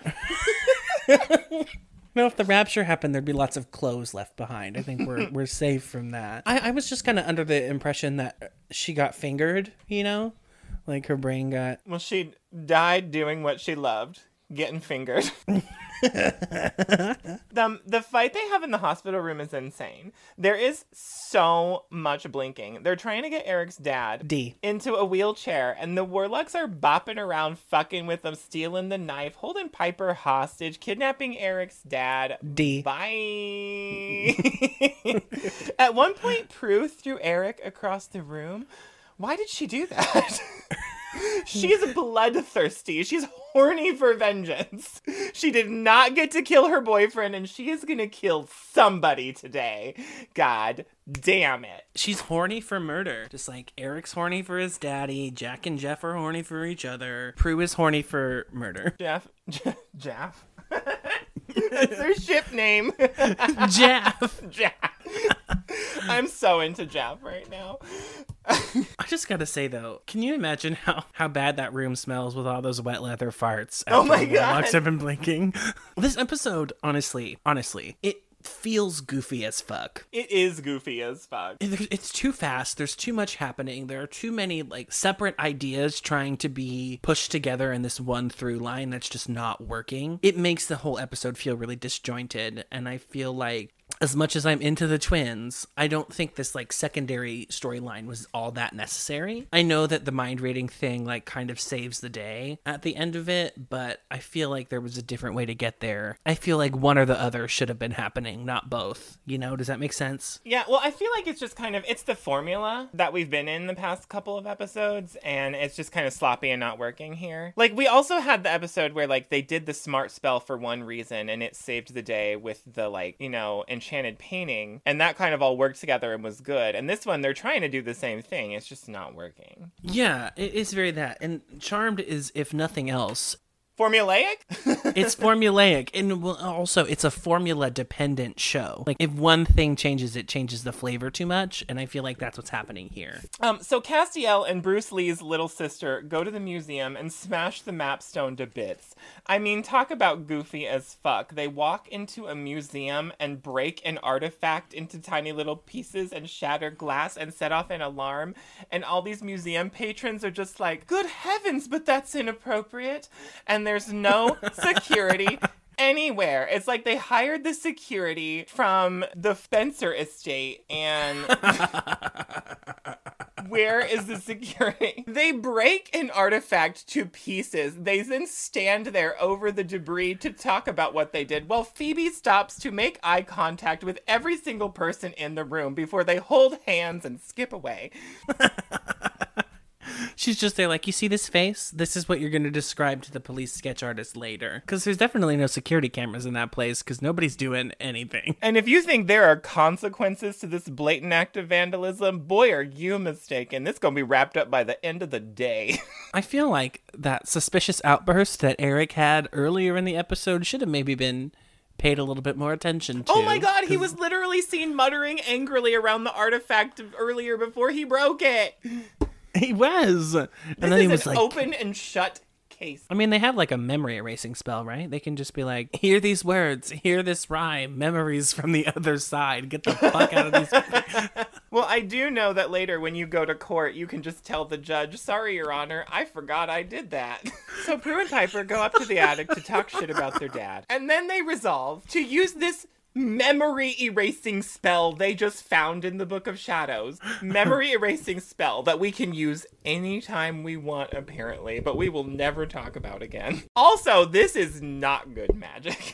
[SPEAKER 2] No, if the rapture happened, there'd be lots of clothes left behind. I think we're we're safe from that. I, I was just kind of under the impression that she got fingered, you know? Like her brain got...
[SPEAKER 3] Well, she died doing what she loved, getting fingered. the, the fight they have in the hospital room is insane. There is so much blinking. They're trying to get Eric's dad
[SPEAKER 2] D.
[SPEAKER 3] into a wheelchair, and the Warlocks are bopping around, fucking with them, stealing the knife, holding Piper hostage, kidnapping Eric's dad.
[SPEAKER 2] D.
[SPEAKER 3] Bye. At one point, Prue threw Eric across the room. Why did she do that? She's bloodthirsty. She's horny for vengeance. She did not get to kill her boyfriend, and she is gonna kill somebody today. God damn it.
[SPEAKER 2] She's horny for murder. Just like Eric's horny for his daddy, Jack and Jeff are horny for each other. Prue is horny for murder.
[SPEAKER 3] Jeff. J- Jeff? That's their ship name.
[SPEAKER 2] Jeff.
[SPEAKER 3] Jeff. I'm so into Jeff right now.
[SPEAKER 2] I just gotta say though, can you imagine how, how bad that room smells with all those wet leather farts after
[SPEAKER 3] Oh my
[SPEAKER 2] the Warlocks
[SPEAKER 3] God.
[SPEAKER 2] have been blinking? This episode, honestly, honestly, it feels goofy as fuck.
[SPEAKER 3] It is goofy as fuck.
[SPEAKER 2] It- It's too fast. There's too much happening. There are too many like separate ideas trying to be pushed together in this one through line that's just not working. It makes the whole episode feel really disjointed, and I feel like as much as I'm into the twins, I don't think this like secondary storyline was all that necessary. I know that the mind reading thing like kind of saves the day at the end of it, but I feel like there was a different way to get there. I feel like one or the other should have been happening, not both. You know, does that make sense?
[SPEAKER 3] Yeah, well, I feel like it's just kind of, it's the formula that we've been in the past couple of episodes, and it's just kind of sloppy and not working here. Like, we also had the episode where, like, they did the smart spell for one reason, and it saved the day with the, like, you know, enchanted painting, and that kind of all worked together and was good. And this one, they're trying to do the same thing, it's just not working.
[SPEAKER 2] Yeah, it is very that. And Charmed is, if nothing else,
[SPEAKER 3] Formulaic?
[SPEAKER 2] it's formulaic, and well, also it's a formula dependent show. Like if one thing changes, it changes the flavor too much, and I feel like that's what's happening here.
[SPEAKER 3] Um, so Castiel and Bruce Lee's little sister go to the museum and smash the mapstone to bits. I mean, talk about goofy as fuck. They walk into a museum and break an artifact into tiny little pieces and shatter glass and set off an alarm, and all these museum patrons are just like, good heavens, but that's inappropriate. And there's no security anywhere. It's like they hired the security from the Spencer estate, and where is the security? They break an artifact to pieces. They then stand there over the debris to talk about what they did, while Phoebe stops to make eye contact with every single person in the room before they hold hands and skip away.
[SPEAKER 2] She's just there like, you see this face? This is what you're going to describe to the police sketch artist later. Because there's definitely no security cameras in that place because nobody's doing anything.
[SPEAKER 3] And if you think there are consequences to this blatant act of vandalism, boy, are you mistaken. This is going to be wrapped up by the end of the day.
[SPEAKER 2] I feel like that suspicious outburst that Eric had earlier in the episode should have maybe been paid a little bit more attention to.
[SPEAKER 3] Oh my god, he was literally seen muttering angrily around the artifact earlier before he broke it.
[SPEAKER 2] He was. And
[SPEAKER 3] This
[SPEAKER 2] then
[SPEAKER 3] is
[SPEAKER 2] he was
[SPEAKER 3] an
[SPEAKER 2] like,
[SPEAKER 3] open and shut case.
[SPEAKER 2] I mean, they have like a memory erasing spell, right? They can just be like, hear these words, hear this rhyme, memories from the other side. Get the fuck out of these.
[SPEAKER 3] Well, I do know that later when you go to court, you can just tell the judge, sorry, Your Honor, I forgot I did that. So Prue and Piper go up to the attic to talk shit about their dad. And then they resolve to use this memory erasing spell they just found in the Book of Shadows. Memory erasing spell that we can use anytime we want, apparently, but we will never talk about again. Also, this is not good magic.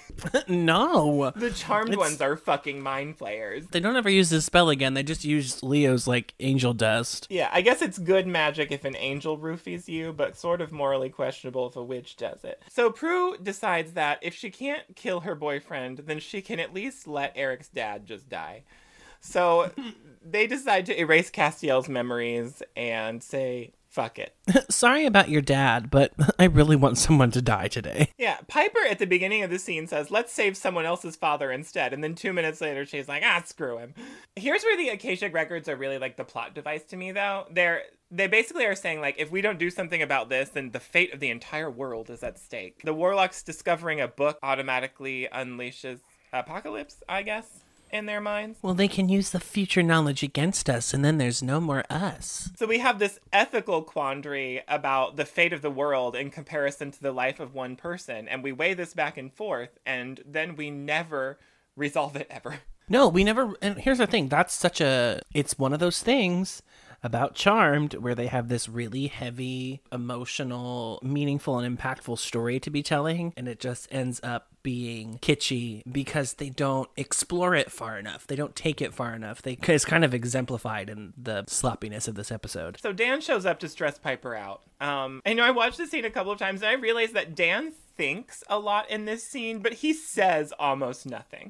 [SPEAKER 2] No.
[SPEAKER 3] The charmed
[SPEAKER 2] It's-
[SPEAKER 3] ones are fucking mind flayers.
[SPEAKER 2] They don't ever use this spell again. They just use Leo's like angel dust.
[SPEAKER 3] Yeah, I guess it's good magic if an angel roofies you, but sort of morally questionable if a witch does it. So Prue decides that if she can't kill her boyfriend, then she can at least let Eric's dad just die. So they decide to erase Castiel's memories and say, fuck it.
[SPEAKER 2] Sorry about your dad, but I really want someone to die today.
[SPEAKER 3] Yeah, Piper at the beginning of the scene says, let's save someone else's father instead. And then two minutes later, she's like, ah, screw him. Here's where the Akashic Records are really like the plot device to me, though. They're They basically are saying, like, if we don't do something about this, then the fate of the entire world is at stake. The Warlocks discovering a book automatically unleashes apocalypse, I guess, in their minds.
[SPEAKER 2] Well, they can use the future knowledge against us, and then there's no more us.
[SPEAKER 3] So we have this ethical quandary about the fate of the world in comparison to the life of one person, and we weigh this back and forth, and then we never resolve it ever.
[SPEAKER 2] No, we never. And here's the thing. That's such a. It's one of those things about Charmed where they have this really heavy, emotional, meaningful, and impactful story to be telling, and it just ends up being kitschy because they don't explore it far enough. They don't take it far enough. They it's kind of exemplified in the sloppiness of this episode.
[SPEAKER 3] So Dan shows up to stress Piper out. Um, I know I watched the scene a couple of times, and I realized that Dan thinks a lot in this scene, but he says almost nothing.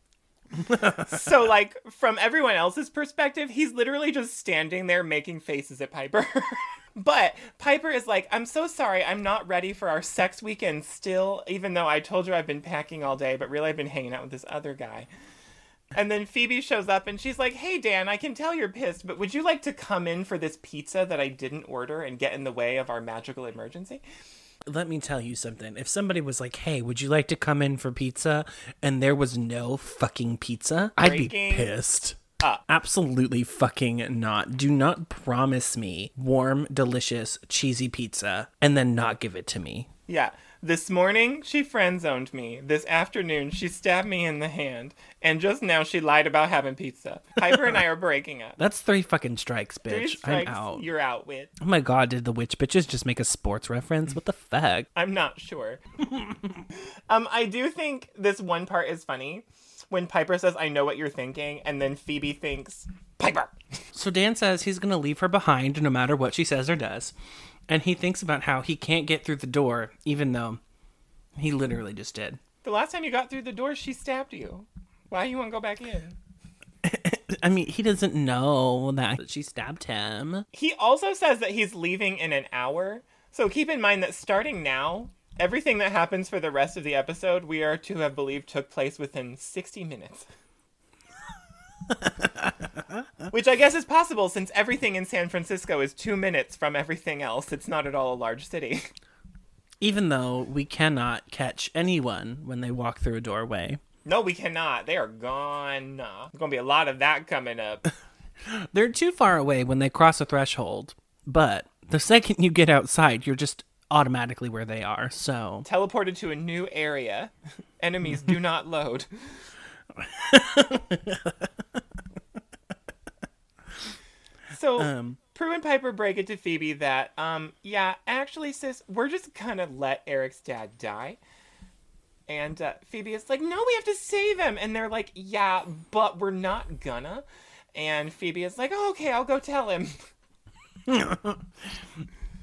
[SPEAKER 3] So, like, from everyone else's perspective, he's literally just standing there making faces at Piper. But Piper is like, I'm so sorry, I'm not ready for our sex weekend still, even though I told you I've been packing all day, but really I've been hanging out with this other guy. And then Phoebe shows up and she's like, hey, Dan, I can tell you're pissed, but would you like to come in for this pizza that I didn't order and get in the way of our magical emergency?
[SPEAKER 2] Let me tell you something. If somebody was like, hey, would you like to come in for pizza? And there was no fucking pizza, I'd be
[SPEAKER 3] Breaking
[SPEAKER 2] pissed.
[SPEAKER 3] up.
[SPEAKER 2] Absolutely fucking not. Do not promise me warm, delicious, cheesy pizza and then not give it to me.
[SPEAKER 3] Yeah. This morning, she friend-zoned me. This afternoon, she stabbed me in the hand. And just now, she lied about having pizza. Piper and I are breaking up.
[SPEAKER 2] That's three fucking strikes, bitch.
[SPEAKER 3] Three strikes,
[SPEAKER 2] I'm out.
[SPEAKER 3] you're out with.
[SPEAKER 2] Oh my god, did the witch bitches just make a sports reference? What the fuck?
[SPEAKER 3] I'm not sure. um, I do think this one part is funny. When Piper says, I know what you're thinking, and then Phoebe thinks, Piper!
[SPEAKER 2] So Dan says he's going to leave her behind no matter what she says or does. And he thinks about how he can't get through the door, even though he literally just did.
[SPEAKER 3] The last time you got through the door, she stabbed you. Why you won't go back in?
[SPEAKER 2] I mean, he doesn't know that she stabbed him.
[SPEAKER 3] He also says that he's leaving in an hour. So keep in mind that starting now, everything that happens for the rest of the episode, we are to have believed took place within sixty minutes. Which I guess is possible since everything in San Francisco is two minutes from everything else. It's not at all a large city.
[SPEAKER 2] Even though we cannot catch anyone when they walk through a doorway.
[SPEAKER 3] No, we cannot. They are gone. There's going to be a lot of that coming up.
[SPEAKER 2] They're too far away when they cross a threshold. But the second you get outside, you're just automatically where they are. So
[SPEAKER 3] Teleported to a new area. Enemies do not load. So,
[SPEAKER 2] Um,
[SPEAKER 3] Prue and Piper break it to Phoebe that, um, yeah, actually, sis, we're just gonna let Eric's dad die. And uh, Phoebe is like, no, we have to save him. And they're like, yeah, but we're not gonna. And Phoebe is like, oh, okay, I'll go tell him.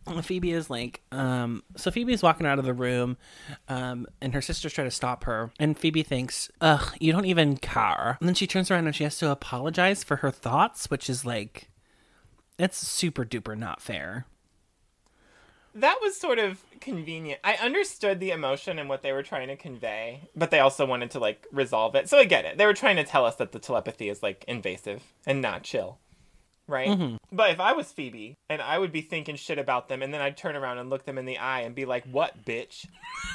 [SPEAKER 2] Phoebe is like, um, so Phoebe's walking out of the room, um, and her sisters try to stop her, and Phoebe thinks, ugh, you don't even care. And then she turns around and she has to apologize for her thoughts, which is like, it's super duper not fair.
[SPEAKER 3] That was sort of convenient. I understood the emotion and what they were trying to convey, but they also wanted to, like, resolve it. So I get it. They were trying to tell us that the telepathy is, like, invasive and not chill. Right? Mm-hmm. But if I was Phoebe, and I would be thinking shit about them, and then I'd turn around and look them in the eye and be like, what, bitch?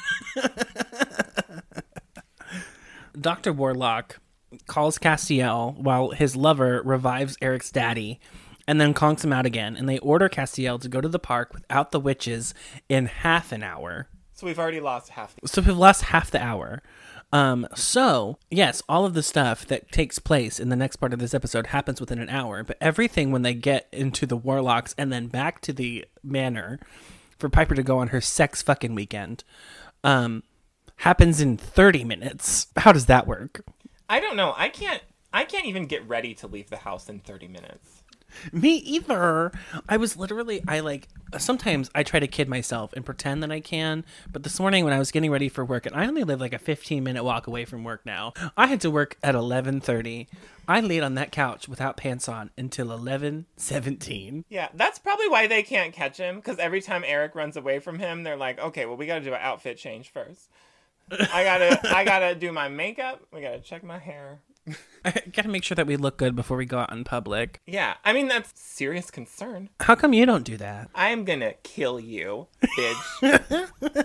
[SPEAKER 2] Doctor Warlock calls Castiel while his lover revives Eric's daddy, and then conks him out again, and they order Castiel to go to the park without the witches in half an hour.
[SPEAKER 3] So we've already lost half the
[SPEAKER 2] So we've lost half the hour. Um, so, yes, all of the stuff that takes place in the next part of this episode happens within an hour, but everything when they get into the Warlocks and then back to the manor for Piper to go on her sex fucking weekend, um, happens in thirty minutes. How does that work?
[SPEAKER 3] I don't know. I can't, I can't even get ready to leave the house in thirty minutes.
[SPEAKER 2] Me either. I was literally, I like, sometimes I try to kid myself and pretend that I can, but this morning when I was getting ready for work, and I only live like a fifteen minute walk away from work now, I had to work at eleven thirty. I laid on that couch without pants on until eleven seventeen.
[SPEAKER 3] Yeah, that's probably why they can't catch him, because every time Eric runs away from him, they're like, okay, well, we gotta do an outfit change first. I gotta, I gotta do my makeup, we gotta check my hair.
[SPEAKER 2] I gotta make sure that we look good before we go out in public.
[SPEAKER 3] Yeah, I mean, that's serious concern.
[SPEAKER 2] How come you don't do that?
[SPEAKER 3] I'm gonna kill you, bitch.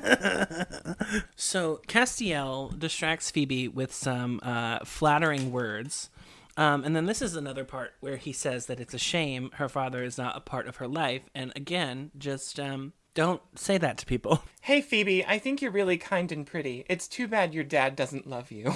[SPEAKER 2] So, Castiel distracts Phoebe with some uh, flattering words. Um, and then this is another part where he says that it's a shame her father is not a part of her life. And again, just um, don't say that to people.
[SPEAKER 3] Hey, Phoebe, I think you're really kind and pretty. It's too bad your dad doesn't love you.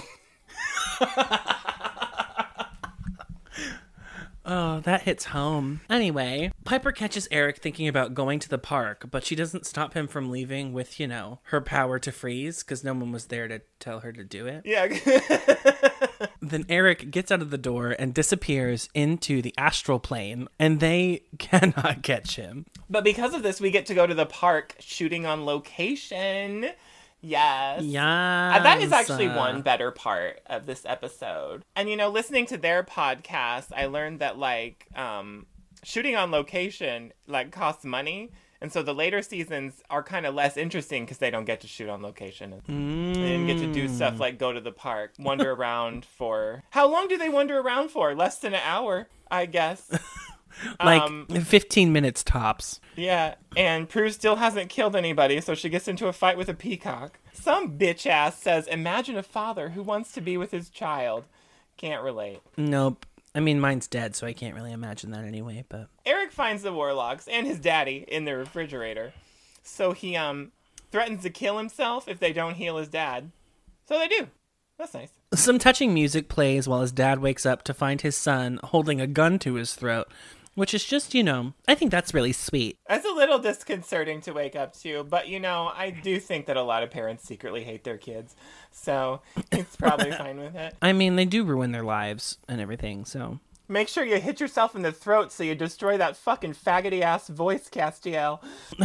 [SPEAKER 2] Oh, that hits home. Anyway, Piper catches Eric thinking about going to the park, but she doesn't stop him from leaving with, you know, her power to freeze, because no one was there to tell her to do it.
[SPEAKER 3] Yeah.
[SPEAKER 2] Then Eric gets out of the door and disappears into the astral plane, and they cannot catch him.
[SPEAKER 3] But because of this, we get to go to the park shooting on location. Yes.
[SPEAKER 2] Yeah.
[SPEAKER 3] Uh, that is actually one better part of this episode. And, you know, listening to their podcast, I learned that, like, um, shooting on location, like, costs money. And so the later seasons are kind of less interesting because they don't get to shoot on location.
[SPEAKER 2] Mm.
[SPEAKER 3] They didn't get to do stuff like go to the park, wander around for... How long do they wander around for? Less than an hour, I guess.
[SPEAKER 2] Like,
[SPEAKER 3] um,
[SPEAKER 2] fifteen minutes tops.
[SPEAKER 3] Yeah, and Prue still hasn't killed anybody, so she gets into a fight with a peacock. Some bitch ass says, imagine a father who wants to be with his child. Can't relate.
[SPEAKER 2] Nope. I mean, mine's dead, so I can't really imagine that anyway, but...
[SPEAKER 3] Eric finds the Warlocks and his daddy in the refrigerator. So he, um, threatens to kill himself if they don't heal his dad. So they do. That's nice.
[SPEAKER 2] Some touching music plays while his dad wakes up to find his son holding a gun to his throat, which is just, you know, I think that's really sweet.
[SPEAKER 3] That's a little disconcerting to wake up to, but, you know, I do think that a lot of parents secretly hate their kids, so it's probably fine with it.
[SPEAKER 2] I mean, they do ruin their lives and everything, so...
[SPEAKER 3] Make sure you hit yourself in the throat so you destroy that fucking faggoty-ass voice, Castiel.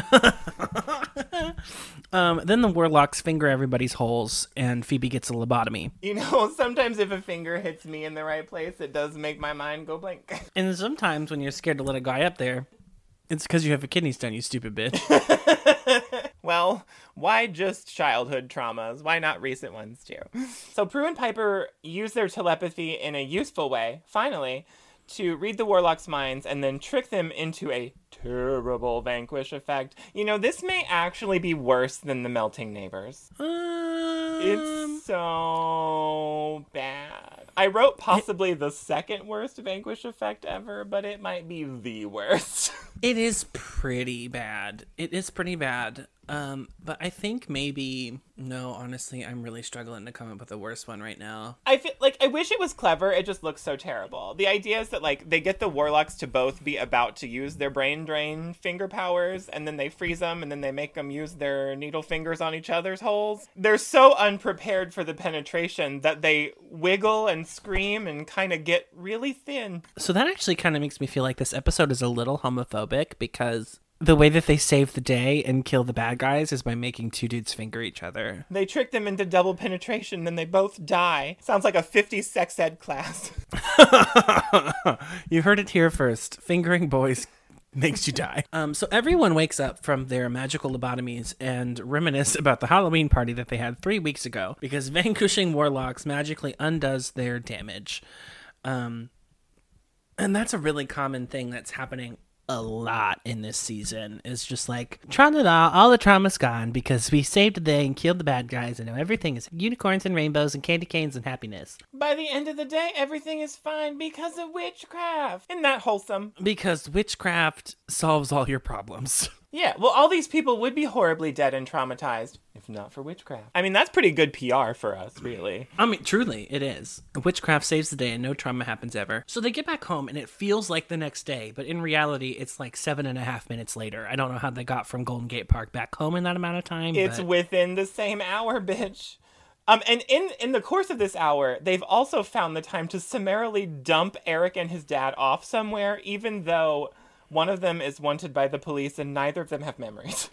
[SPEAKER 2] um, then the Warlocks finger everybody's holes, and Phoebe gets a lobotomy.
[SPEAKER 3] You know, sometimes if a finger hits me in the right place, it does make my mind go blank.
[SPEAKER 2] And sometimes when you're scared to let a guy up there, it's because you have a kidney stone, you stupid bitch.
[SPEAKER 3] Well, why just childhood traumas? Why not recent ones, too? So Prue and Piper use their telepathy in a useful way, finally, to read the Warlock's minds and then trick them into a terrible Vanquish effect. You know, this may actually be worse than the Melting Neighbors.
[SPEAKER 2] Um,
[SPEAKER 3] It's so bad. I wrote possibly the second worst Vanquish effect ever, but it might be the worst.
[SPEAKER 2] It is pretty bad. It is pretty bad. Um, but I think maybe, no, honestly, I'm really struggling to come up with the worst one right now.
[SPEAKER 3] I feel like, I wish it was clever, it just looks so terrible. The idea is that, like, they get the Warlocks to both be about to use their brain drain finger powers, and then they freeze them, and then they make them use their needle fingers on each other's holes. They're so unprepared for the penetration that they wiggle and scream and kind of get really thin.
[SPEAKER 2] So that actually kind of makes me feel like this episode is a little homophobic because the way that they save the day and kill the bad guys is by making two dudes finger each other.
[SPEAKER 3] They trick them into double penetration, then they both die. Sounds like a fifties sex ed class.
[SPEAKER 2] You heard it here first. Fingering boys makes you die. Um, so everyone wakes up from their magical lobotomies and reminisce about the Halloween party that they had three weeks ago because vanquishing warlocks magically undoes their damage. Um, and that's a really common thing that's happening a lot in this season. Is just like, tra-la-la, all the trauma's gone because we saved the day and killed the bad guys and now everything is unicorns and rainbows and candy canes and happiness.
[SPEAKER 3] By the end of the day, everything is fine because of witchcraft. Isn't that wholesome?
[SPEAKER 2] Because witchcraft solves all your problems.
[SPEAKER 3] Yeah, well, all these people would be horribly dead and traumatized if not for witchcraft. I mean, that's pretty good P R for us, really.
[SPEAKER 2] I mean, truly, it is. Witchcraft saves the day and no trauma happens ever. So they get back home and it feels like the next day, but in reality, it's like seven and a half minutes later. I don't know how they got from Golden Gate Park back home in that amount of time.
[SPEAKER 3] It's
[SPEAKER 2] but...
[SPEAKER 3] within the same hour, bitch. Um, and in, in the course of this hour, they've also found the time to summarily dump Eric and his dad off somewhere, even though one of them is wanted by the police and neither of them have memories.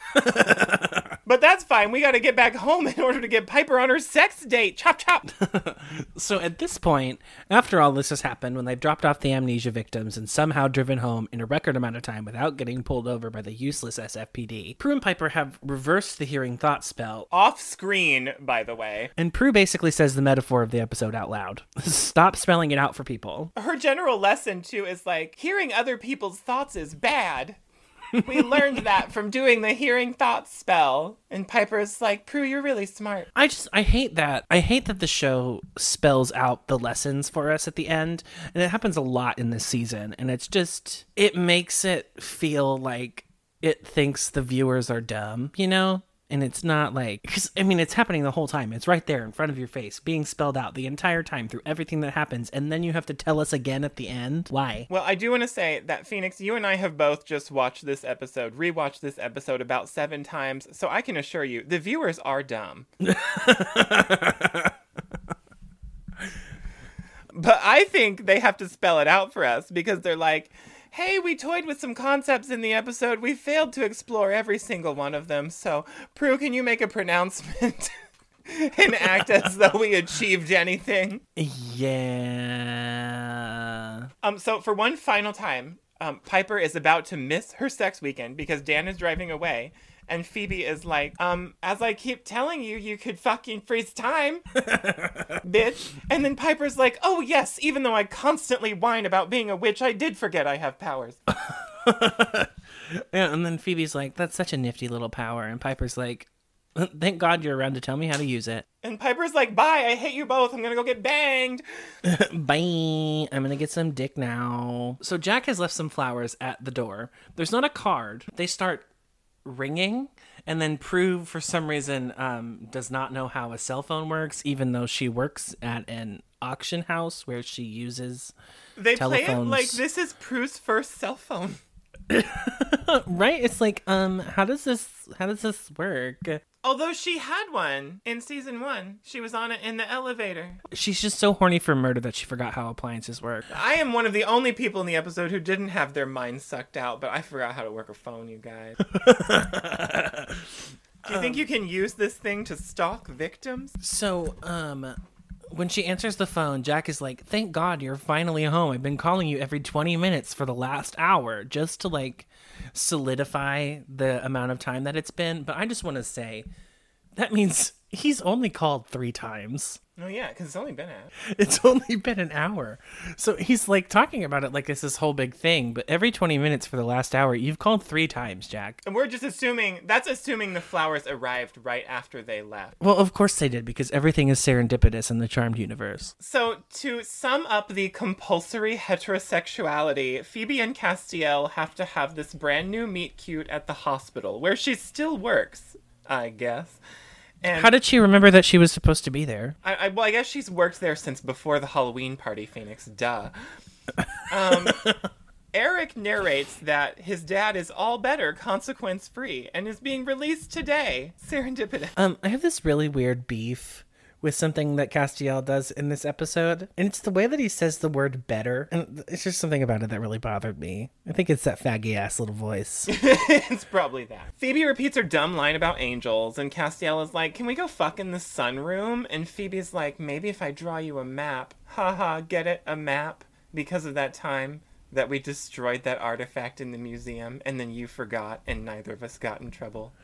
[SPEAKER 3] But that's fine. We got to get back home in order to get Piper on her sex date. Chop, chop.
[SPEAKER 2] So at this point, after all this has happened, when they've dropped off the amnesia victims and somehow driven home in a record amount of time without getting pulled over by the useless S F P D, Prue and Piper have reversed the hearing thought spell.
[SPEAKER 3] Off screen, by the way.
[SPEAKER 2] And Prue basically says the metaphor of the episode out loud. Stop spelling it out for people.
[SPEAKER 3] Her general lesson, too, is like, hearing other people's thoughts is bad. We learned that from doing the hearing thoughts spell. And Piper's like, Prue, you're really smart.
[SPEAKER 2] I just, I hate that. I hate that the show spells out the lessons for us at the end. And it happens a lot in this season. And it's just, it makes it feel like it thinks the viewers are dumb, you know? And it's not like, because, I mean, it's happening the whole time. It's right there in front of your face, being spelled out the entire time through everything that happens. And then you have to tell us again at the end. Why?
[SPEAKER 3] Well, I do want to say that, Phoenix, you and I have both just watched this episode, rewatched this episode about seven times. So I can assure you, the viewers are dumb. But I think they have to spell it out for us because they're like, hey, we toyed with some concepts in the episode. We failed to explore every single one of them. So, Prue, can you make a pronouncement and act as though we achieved anything?
[SPEAKER 2] Yeah.
[SPEAKER 3] Um. So, for one final time, um, Piper is about to miss her sex weekend because Dan is driving away. And Phoebe is like, um, as I keep telling you, you could fucking freeze time, bitch. And then Piper's like, oh, yes, even though I constantly whine about being a witch, I did forget I have powers.
[SPEAKER 2] Yeah, and then Phoebe's like, that's such a nifty little power. And Piper's like, thank God you're around to tell me how to use it.
[SPEAKER 3] And Piper's like, bye, I hate you both. I'm going to go get banged.
[SPEAKER 2] Bye. I'm going to get some dick now. So Jack has left some flowers at the door. There's not a card. They start ringing, and then Prue for some reason um does not know how a cell phone works, even though she works at an auction house where she uses
[SPEAKER 3] they
[SPEAKER 2] telephones.
[SPEAKER 3] Play it like this is Prue's first cell phone.
[SPEAKER 2] Right? It's like, um how does this how does this work?
[SPEAKER 3] Although she had one in season one. She was on it in the elevator.
[SPEAKER 2] She's just so horny for murder that she forgot how appliances work.
[SPEAKER 3] I am one of the only people in the episode who didn't have their minds sucked out, but I forgot how to work a phone, you guys. Do you think you can use this thing to stalk victims?
[SPEAKER 2] So, um, when she answers the phone, Jack is like, thank God you're finally home. I've been calling you every twenty minutes for the last hour just to, like, solidify the amount of time that it's been. But I just want to say, that means he's only called three times.
[SPEAKER 3] Oh, yeah, because it's only been an hour.
[SPEAKER 2] It's only been an hour. So he's, like, talking about it like it's this whole big thing. But every twenty minutes for the last hour, you've called three times, Jack.
[SPEAKER 3] And we're just assuming, that's assuming the flowers arrived right after they left.
[SPEAKER 2] Well, of course they did, because everything is serendipitous in the Charmed universe.
[SPEAKER 3] So to sum up the compulsory heterosexuality, Phoebe and Castiel have to have this brand new meet cute at the hospital, where she still works, I guess. And
[SPEAKER 2] how did she remember that she was supposed to be there?
[SPEAKER 3] I, I, well, I guess she's worked there since before the Halloween party, Phoenix. Duh. Um, Eric narrates that his dad is all better, consequence-free, and is being released today. Serendipitous.
[SPEAKER 2] Um, I have this really weird beef with something that Castiel does in this episode. And it's the way that he says the word better. And it's just something about it that really bothered me. I think it's that faggy ass little voice.
[SPEAKER 3] It's probably that. Phoebe repeats her dumb line about angels, and Castiel is like, can we go fuck in the sunroom? And Phoebe's like, maybe if I draw you a map. Haha, get it? A map? Because of that time that we destroyed that artifact in the museum, and then you forgot, and neither of us got in trouble.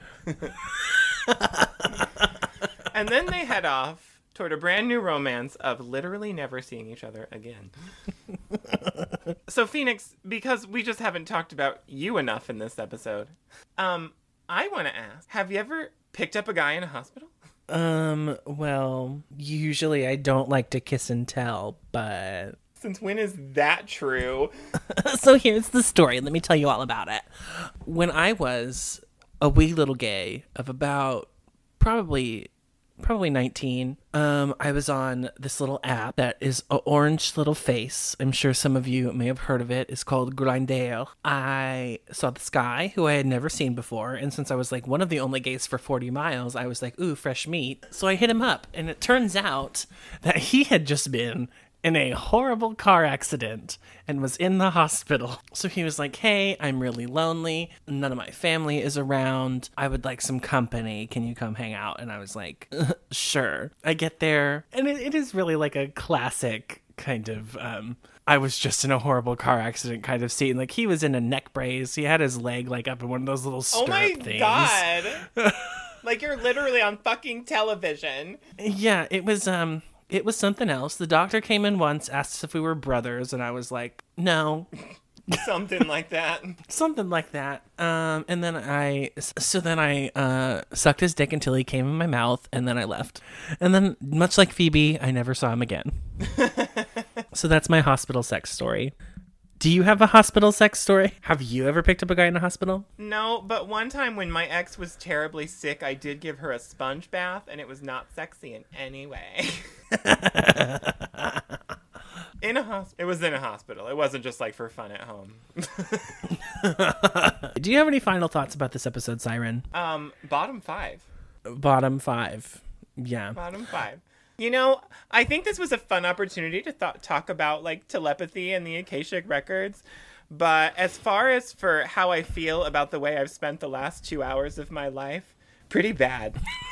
[SPEAKER 3] And then they head off toward a brand new romance of literally never seeing each other again. So, Phoenix, because we just haven't talked about you enough in this episode, um, I want to ask, have you ever picked up a guy in a hospital?
[SPEAKER 2] Um, well, usually I don't like to kiss and tell, but...
[SPEAKER 3] Since when is that true?
[SPEAKER 2] So here's the story. Let me tell you all about it. When I was a wee little gay of about probably probably nineteen, um, I was on this little app that is an orange little face. I'm sure some of you may have heard of it. It's called Grindr. I saw this guy who I had never seen before, and since I was like one of the only gays for forty miles, I was like, ooh, fresh meat. So I hit him up, and it turns out that he had just been in a horrible car accident and was in the hospital. So he was like, hey, I'm really lonely. None of my family is around. I would like some company. Can you come hang out? And I was like, sure. I get there. And it, it is really like a classic kind of, um, I was just in a horrible car accident kind of scene. Like he was in a neck brace. He had his leg like up in one of those little stirrup
[SPEAKER 3] Oh my
[SPEAKER 2] things.
[SPEAKER 3] God. Like you're literally on fucking television.
[SPEAKER 2] Yeah, it was, um... It was something else. The doctor came in once, asked us if we were brothers, and I was like, no.
[SPEAKER 3] Something like that.
[SPEAKER 2] Something like that. Um, and then I, so then I uh, sucked his dick until he came in my mouth, and then I left. And then, much like Phoebe, I never saw him again. So that's my hospital sex story. Do you have a hospital sex story? Have you ever picked up a guy in a hospital?
[SPEAKER 3] No, but one time when my ex was terribly sick, I did give her a sponge bath, and it was not sexy in any way. In a hospital. It was in a hospital. It wasn't just like for fun at home.
[SPEAKER 2] Do you have any final thoughts about this episode, Siren?
[SPEAKER 3] Um, bottom five.
[SPEAKER 2] Bottom five. Yeah.
[SPEAKER 3] Bottom five. You know, I think this was a fun opportunity to th- talk about, like, telepathy and the Akashic Records. But as far as for how I feel about the way I've spent the last two hours of my life, pretty bad.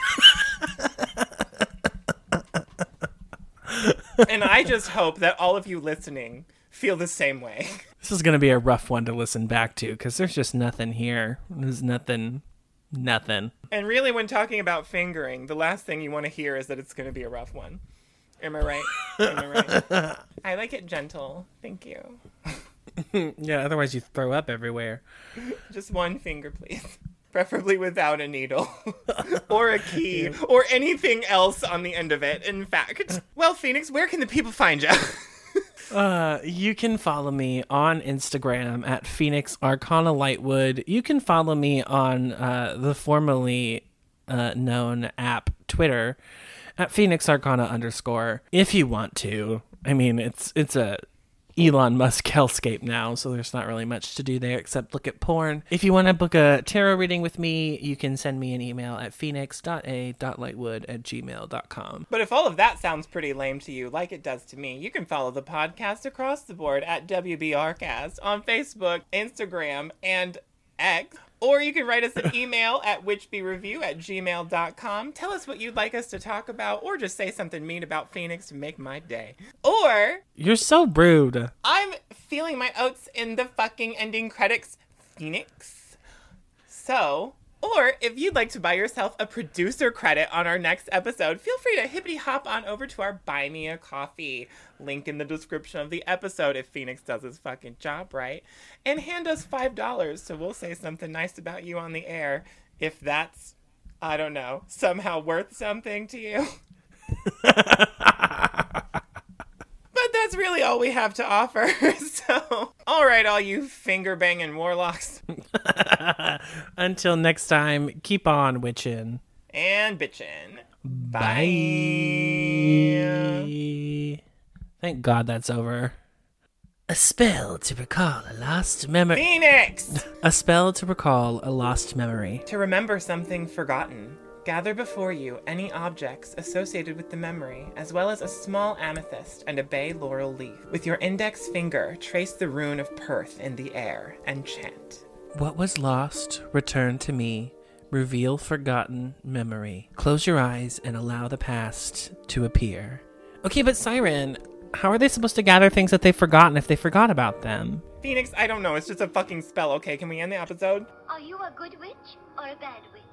[SPEAKER 3] And I just hope that all of you listening feel the same way.
[SPEAKER 2] This is going to be a rough one to listen back to because there's just nothing here. There's nothing... Nothing.
[SPEAKER 3] And really, when talking about fingering, the last thing you want to hear is that it's going to be a rough one. Am I right? Am I right? I like it gentle. Thank you.
[SPEAKER 2] Yeah, otherwise you throw up everywhere.
[SPEAKER 3] Just one finger, please. Preferably without a needle. Or a key. Or anything else on the end of it, in fact. Well, Phoenix, where can the people find you?
[SPEAKER 2] Uh, you can follow me on Instagram at Phoenix Arcana Lightwood. You can follow me on uh, the formerly uh, known app Twitter at Phoenix Arcana underscore. If you want to, I mean, it's it's a Elon Musk hellscape now, so there's not really much to do there except look at porn. If you want to book a tarot reading with me, you can send me an email at phoenix dot a dot lightwood at gmail dot com.
[SPEAKER 3] But if all of that sounds pretty lame to you, like it does to me, you can follow the podcast across the board at W B R cast on Facebook, Instagram, and X. Or you can write us an email at witchbyreview at gmail dot com. Tell us what you'd like us to talk about, or just say something mean about Phoenix to make my day. Or...
[SPEAKER 2] You're so rude.
[SPEAKER 3] I'm feeling my oats in the fucking ending credits, Phoenix. So... Or if you'd like to buy yourself a producer credit on our next episode, feel free to hippity hop on over to our Buy Me a Coffee link in the description of the episode if Phoenix does his fucking job right, and hand us five dollars so we'll say something nice about you on the air if that's, I don't know, somehow worth something to you. But that's really all we have to offer. So, all right, all you finger-banging warlocks.
[SPEAKER 2] Until next time, keep on witchin'.
[SPEAKER 3] And bitchin'.
[SPEAKER 2] Bye. Bye. Thank God that's over. A spell to recall a lost memory.
[SPEAKER 3] Phoenix!
[SPEAKER 2] A spell to recall a lost memory.
[SPEAKER 3] To remember something forgotten. Gather before you any objects associated with the memory, as well as a small amethyst and a bay laurel leaf. With your index finger, trace the rune of Perth in the air and chant.
[SPEAKER 2] What was lost, return to me. Reveal forgotten memory. Close your eyes and allow the past to appear. Okay, but Siren, how are they supposed to gather things that they've forgotten if they forgot about them?
[SPEAKER 3] Phoenix, I don't know. It's just a fucking spell, okay? Can we end the episode?
[SPEAKER 1] Are you a good witch or a bad witch?